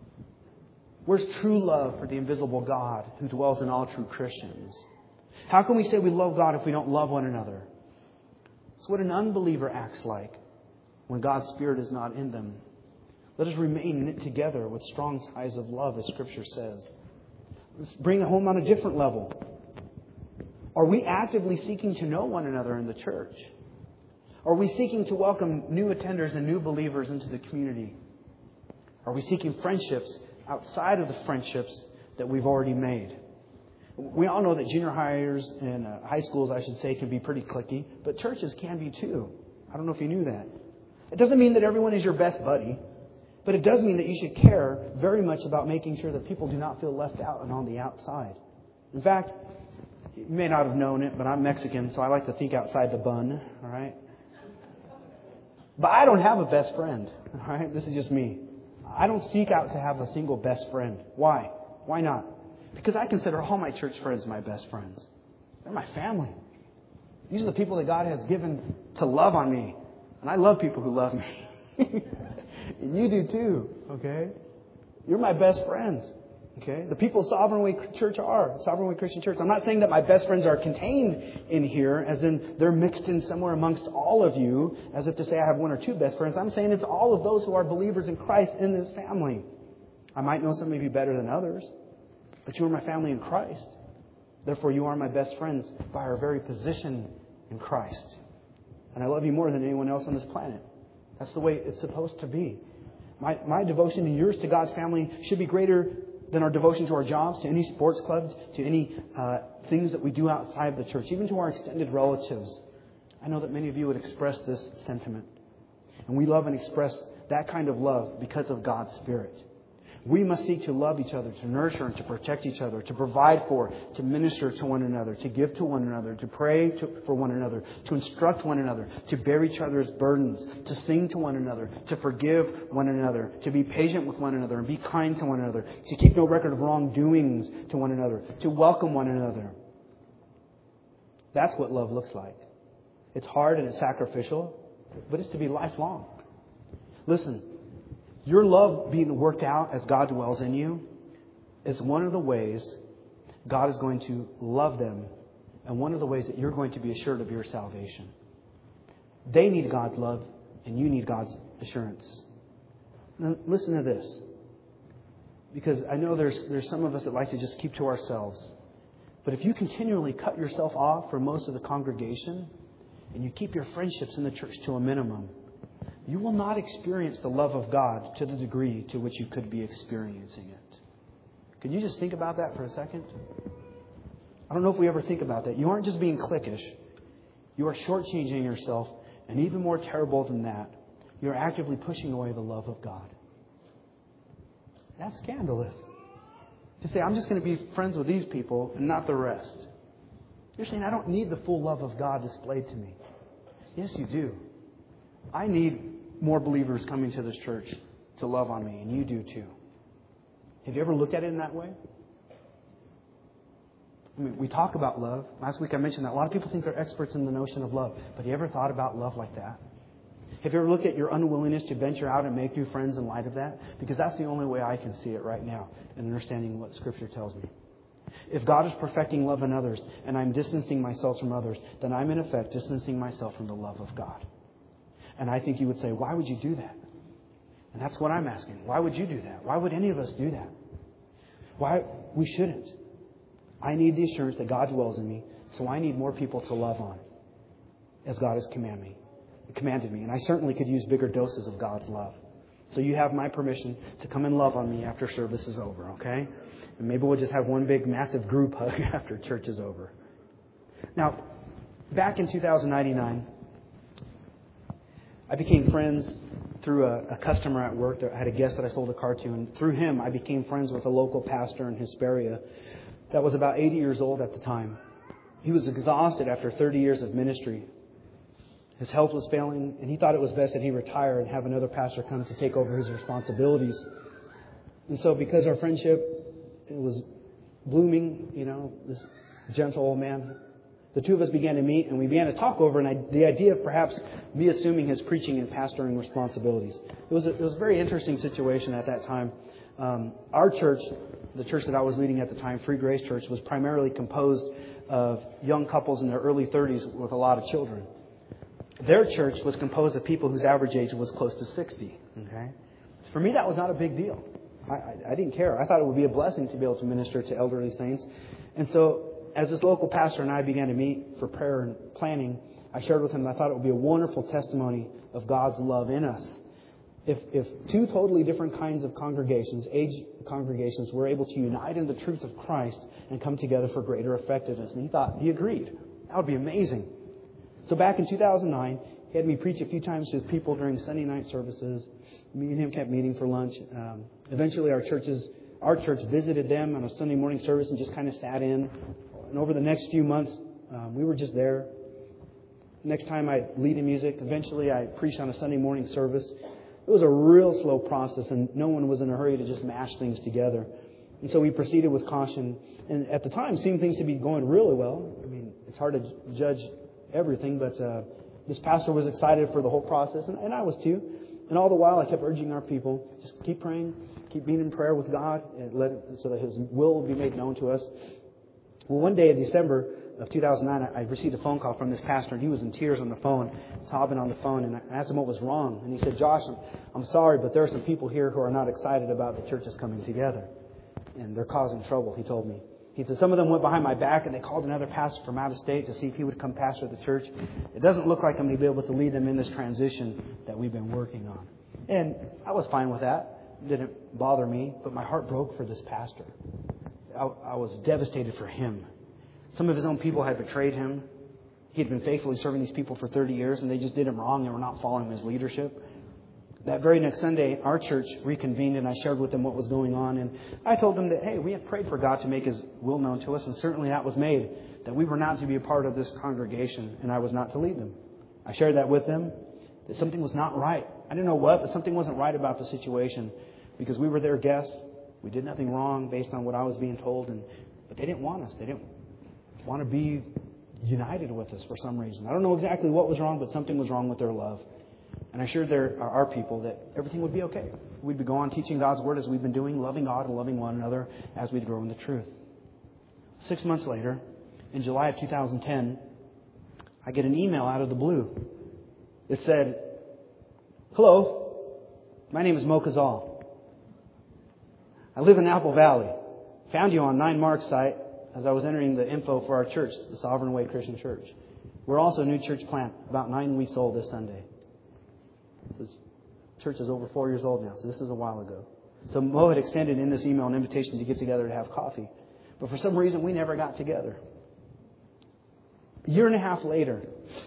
Where's true love for the invisible God who dwells in all true Christians? How can we say we love God if we don't love one another? It's what an unbeliever acts like when God's Spirit is not in them. Let us remain knit together with strong ties of love, as Scripture says. Let's bring it home on a different level. Are we actively seeking to know one another in the church? Are we seeking to welcome new attenders and new believers into the community? Are we seeking friendships outside of the friendships that we've already made? We all know that junior hires and uh, high schools, I should say, can be pretty cliquey, but churches can be too. I don't know if you knew that. It doesn't mean that everyone is your best buddy, but it does mean that you should care very much about making sure that people do not feel left out and on the outside. In fact, you may not have known it, but I'm Mexican, so I like to think outside the bun, all right? But I don't have a best friend. All right? This is just me. I don't seek out to have a single best friend. Why? Why not? Because I consider all my church friends my best friends. They're my family. These are the people that God has given to love on me. And I love people who love me. And you do too. Okay? You're my best friends. Okay? The people of Sovereign Way Church are. Sovereign Way Christian Church. I'm not saying that my best friends are contained in here, as in they're mixed in somewhere amongst all of you, as if to say I have one or two best friends. I'm saying it's all of those who are believers in Christ in this family. I might know some of you better than others, but you are my family in Christ. Therefore, you are my best friends by our very position in Christ. And I love you more than anyone else on this planet. That's the way it's supposed to be. My, my devotion and yours to God's family should be greater than our devotion to our jobs, to any sports clubs, to any uh, things that we do outside of the church, even to our extended relatives. I know that many of you would express this sentiment. And we love and express that kind of love because of God's Spirit. We must seek to love each other, to nurture and to protect each other, to provide for, to minister to one another, to give to one another, to pray to, for one another, to instruct one another, to bear each other's burdens, to sing to one another, to forgive one another, to be patient with one another and be kind to one another, to keep no record of wrongdoings to one another, to welcome one another. That's what love looks like. It's hard and it's sacrificial, but it's to be lifelong. Listen. Your love being worked out as God dwells in you is one of the ways God is going to love them, and one of the ways that you're going to be assured of your salvation. They need God's love, and you need God's assurance. Now, listen to this, because I know there's there's some of us that like to just keep to ourselves. But if you continually cut yourself off from most of the congregation, and you keep your friendships in the church to a minimum, you will not experience the love of God to the degree to which you could be experiencing it. Can you just think about that for a second? I don't know if we ever think about that. You aren't just being cliquish. You are shortchanging yourself. And even more terrible than that, you're actively pushing away the love of God. That's scandalous. To say, I'm just going to be friends with these people and not the rest. You're saying, I don't need the full love of God displayed to me. Yes, you do. I need more believers coming to this church to love on me, and you do too. Have you ever looked at it in that way? I mean, we talk about love. Last week I mentioned that a lot of people think they're experts in the notion of love. But have you ever thought about love like that? Have you ever looked at your unwillingness to venture out and make new friends in light of that? Because that's the only way I can see it right now in understanding what Scripture tells me. If God is perfecting love in others and I'm distancing myself from others, then I'm in effect distancing myself from the love of God. And I think you would say, why would you do that? And that's what I'm asking. Why would you do that? Why would any of us do that? Why? We shouldn't. I need the assurance that God dwells in me, so I need more people to love on as God has commanded me. commanded me. And I certainly could use bigger doses of God's love. So you have my permission to come and love on me after service is over, okay? And maybe we'll just have one big, massive group hug after church is over. Now, back in two thousand ninety-nine, I became friends through a, a customer at work. I had a guest that I sold a car to, and through him, I became friends with a local pastor in Hesperia that was about eighty years old at the time. He was exhausted after thirty years of ministry. His health was failing, and he thought it was best that he retire and have another pastor come to take over his responsibilities. And so because our friendship it was blooming, you know, this gentle old man, the two of us began to meet, and we began to talk over and I, the idea of perhaps me assuming his preaching and pastoring responsibilities. It was a, it was a very interesting situation at that time. Um, our church, the church that I was leading at the time, Free Grace Church, was primarily composed of young couples in their early thirties with a lot of children. Their church was composed of people whose average age was close to sixty. Okay, for me, that was not a big deal. I, I, I didn't care. I thought it would be a blessing to be able to minister to elderly saints. And so, as this local pastor and I began to meet for prayer and planning, I shared with him that I thought it would be a wonderful testimony of God's love in us. If, if two totally different kinds of congregations, age congregations, were able to unite in the truth of Christ and come together for greater effectiveness. And he thought, he agreed. That would be amazing. So back in two thousand nine, he had me preach a few times to his people during Sunday night services. Me and him kept meeting for lunch. Um, eventually, our churches, our church visited them on a Sunday morning service and just kind of sat in. And over the next few months, um, we were just there. Next time I lead in music. Eventually I preached on a Sunday morning service. It was a real slow process, and no one was in a hurry to just mash things together. And so we proceeded with caution. And at the time, seemed things to be going really well. I mean, it's hard to judge everything, but uh, this pastor was excited for the whole process, and, and I was too. And all the while, I kept urging our people, just keep praying, keep being in prayer with God, and let it, so that His will will be made known to us. Well, one day in December of two thousand nine, I received a phone call from this pastor, and he was in tears on the phone, sobbing on the phone, and I asked him what was wrong. And he said, Josh, I'm, I'm sorry, but there are some people here who are not excited about the churches coming together, and they're causing trouble, he told me. He said some of them went behind my back, and they called another pastor from out of state to see if he would come pastor the church. It doesn't look like I'm going to be able to lead them in this transition that we've been working on. And I was fine with that. It didn't bother me, but my heart broke for this pastor. I, I was devastated for him. Some of his own people had betrayed him. He had been faithfully serving these people for thirty years, and they just did him wrong and were not following his leadership. That very next Sunday, our church reconvened, and I shared with them what was going on. And I told them that, hey, we had prayed for God to make His will known to us, and certainly that was made, that we were not to be a part of this congregation, and I was not to lead them. I shared that with them, that something was not right. I didn't know what, but something wasn't right about the situation, because we were their guests. We did nothing wrong based on what I was being told, and but they didn't want us. They didn't want to be united with us for some reason. I don't know exactly what was wrong, but something was wrong with their love. And I assured their, our people that everything would be okay. We'd go on teaching God's Word as we've been doing, loving God and loving one another as we'd grow in the truth. Six months later, in July of two thousand ten, I get an email out of the blue. It said, hello, my name is Mo Kazal. I live in Apple Valley. Found you on Nine Marks site as I was entering the info for our church, the Sovereign Way Christian Church. We're also a new church plant, about nine weeks old this Sunday. So this church is over four years old now, so this is a while ago. So Mo had extended in this email an invitation to get together to have coffee. But for some reason, we never got together. A year and a half later,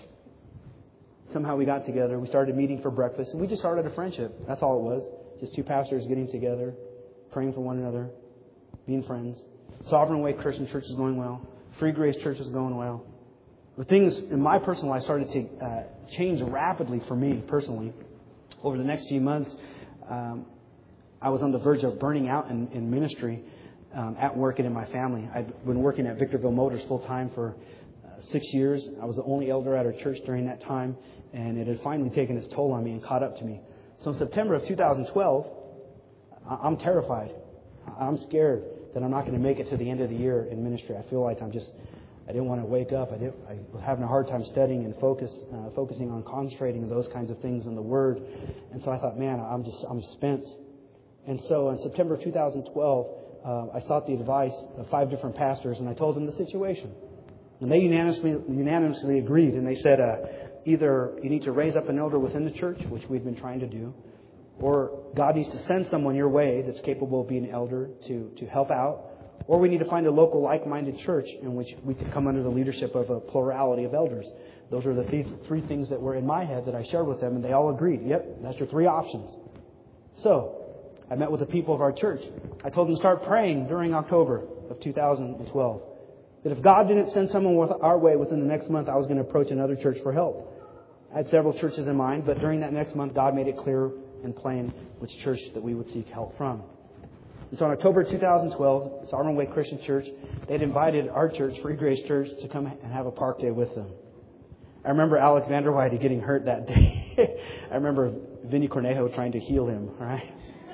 somehow we got together. We started meeting for breakfast, and we just started a friendship. That's all it was. Just two pastors getting together, praying for one another, being friends. Sovereign Way Christian Church is going well. Free Grace Church is going well. But things in my personal life started to uh, change rapidly for me personally. Over the next few months, um, I was on the verge of burning out in, in ministry um, at work and in my family. I'd been working at Victorville Motors full time for uh, six years. I was the only elder at our church during that time, and it had finally taken its toll on me and caught up to me. So in September of two thousand twelve, I'm terrified. I'm scared that I'm not going to make it to the end of the year in ministry. I feel like I'm just, I didn't want to wake up. I, didn't, I was having a hard time studying and focus, uh, focusing on concentrating those kinds of things in the Word. And so I thought, man, I'm just, I'm spent. And so in September of two thousand twelve, uh, I sought the advice of five different pastors, and I told them the situation. And they unanimously, unanimously agreed, and they said, uh, either you need to raise up an elder within the church, which we've been trying to do, or God needs to send someone your way that's capable of being an elder to, to help out, or we need to find a local like-minded church in which we could come under the leadership of a plurality of elders. Those are the th- three things that were in my head that I shared with them, and they all agreed. Yep, that's your three options. So I met with the people of our church. I told them to start praying during October of two thousand twelve. That if God didn't send someone with our way within the next month, I was going to approach another church for help. I had several churches in mind, but during that next month, God made it clear and plain which church that we would seek help from. And so in October two thousand twelve, Sovereign Way Christian Church, they'd invited our church, Free Grace Church, to come and have a park day with them. I remember Alex Vanderweide getting hurt that day. I remember Vinny Cornejo trying to heal him, right?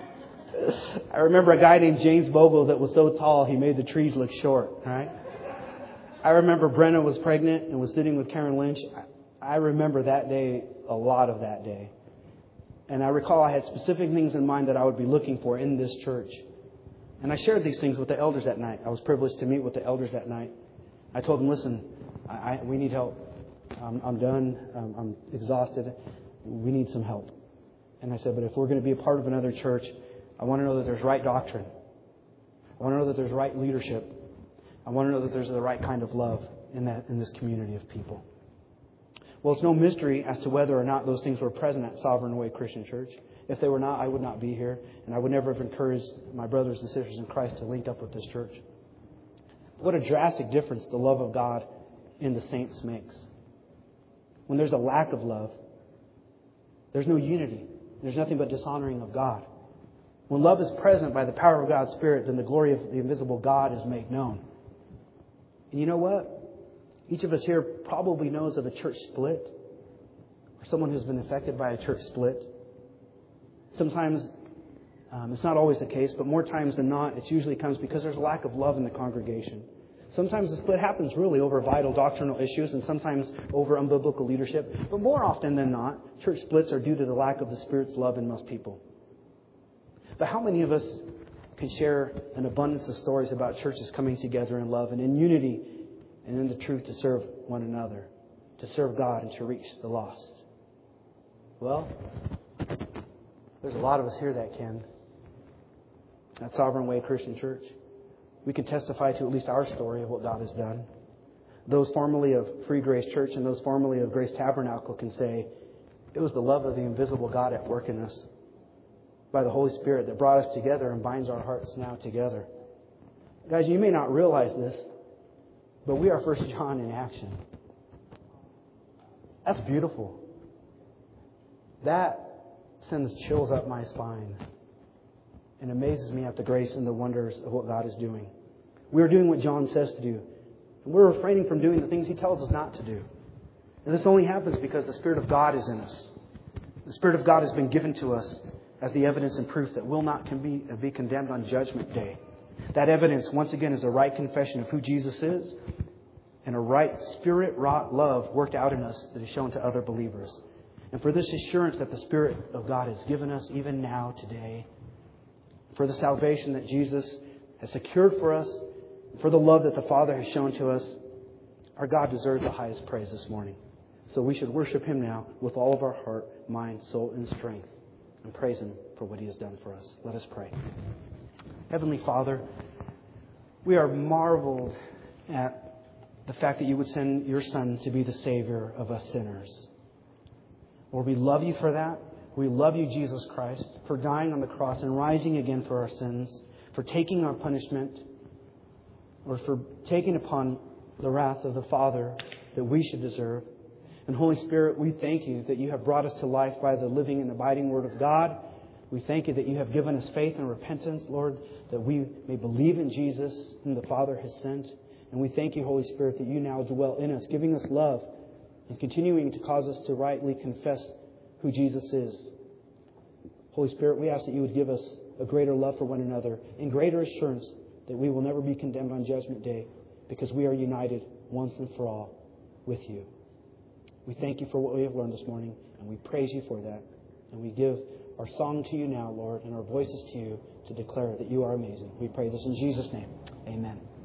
I remember a guy named James Bogle that was so tall he made the trees look short, right? I remember Brenna was pregnant and was sitting with Karen Lynch. I remember that day, a lot of that day. And I recall I had specific things in mind that I would be looking for in this church. And I shared these things with the elders that night. I was privileged to meet with the elders that night. I told them, listen, I, I, we need help. I'm, I'm done. I'm, I'm exhausted. We need some help. And I said, but if we're going to be a part of another church, I want to know that there's right doctrine. I want to know that there's right leadership. I want to know that there's the right kind of love in that in this community of people. Well, it's no mystery as to whether or not those things were present at Sovereign Way Christian Church. If they were not, I would not be here, and I would never have encouraged my brothers and sisters in Christ to link up with this church. What a drastic difference the love of God in the saints makes. when there's a lack of love, there's no unity. There's nothing but dishonoring of God. When love is present by the power of God's Spirit, then the glory of the invisible God is made known. And you know what? Each of us here probably knows of a church split, or someone who's been affected by a church split. Sometimes, um, it's not always the case, but more times than not, it usually comes because there's a lack of love in the congregation. Sometimes the split happens really over vital doctrinal issues and sometimes over unbiblical leadership. But more often than not, church splits are due to the lack of the Spirit's love in most people. But how many of us can share an abundance of stories about churches coming together in love and in unity and in the truth to serve one another, to serve God and to reach the lost? Well, there's a lot of us here that can. At Sovereign Way Christian Church, we can testify to at least our story of what God has done. Those formerly of Free Grace Church and those formerly of Grace Tabernacle can say, it was the love of the invisible God at work in us by the Holy Spirit that brought us together and binds our hearts now together. Guys, you may not realize this, but we are First John in action. That's beautiful. That sends chills up my spine and amazes me at the grace and the wonders of what God is doing. We're doing what John says to do. And we're refraining from doing the things he tells us not to do. And this only happens because the Spirit of God is in us. The Spirit of God has been given to us as the evidence and proof that will not be, be condemned on Judgment Day. That evidence, once again, is a right confession of who Jesus is and a right Spirit-wrought love worked out in us that is shown to other believers. And for this assurance that the Spirit of God has given us even now, today, for the salvation that Jesus has secured for us, for the love that the Father has shown to us, our God deserves the highest praise this morning. So we should worship Him now with all of our heart, mind, soul, and strength, and praise Him for what He has done for us. Let us pray. Heavenly Father, we are marveled at the fact that you would send your Son to be the Savior of us sinners. Lord, we love you for that. We love you, Jesus Christ, for dying on the cross and rising again for our sins, for taking our punishment, or for taking upon the wrath of the Father that we should deserve. And Holy Spirit, we thank you that you have brought us to life by the living and abiding Word of God. We thank you that you have given us faith and repentance, Lord, that we may believe in Jesus, whom the Father has sent. And we thank you, Holy Spirit, that you now dwell in us, giving us love and continuing to cause us to rightly confess who Jesus is. Holy Spirit, we ask that you would give us a greater love for one another and greater assurance that we will never be condemned on Judgment Day because we are united once and for all with you. We thank you for what we have learned this morning, and we praise you for that. And we give our song to you now, Lord, and our voices to you to declare that you are amazing. We pray this in Jesus' name. Amen.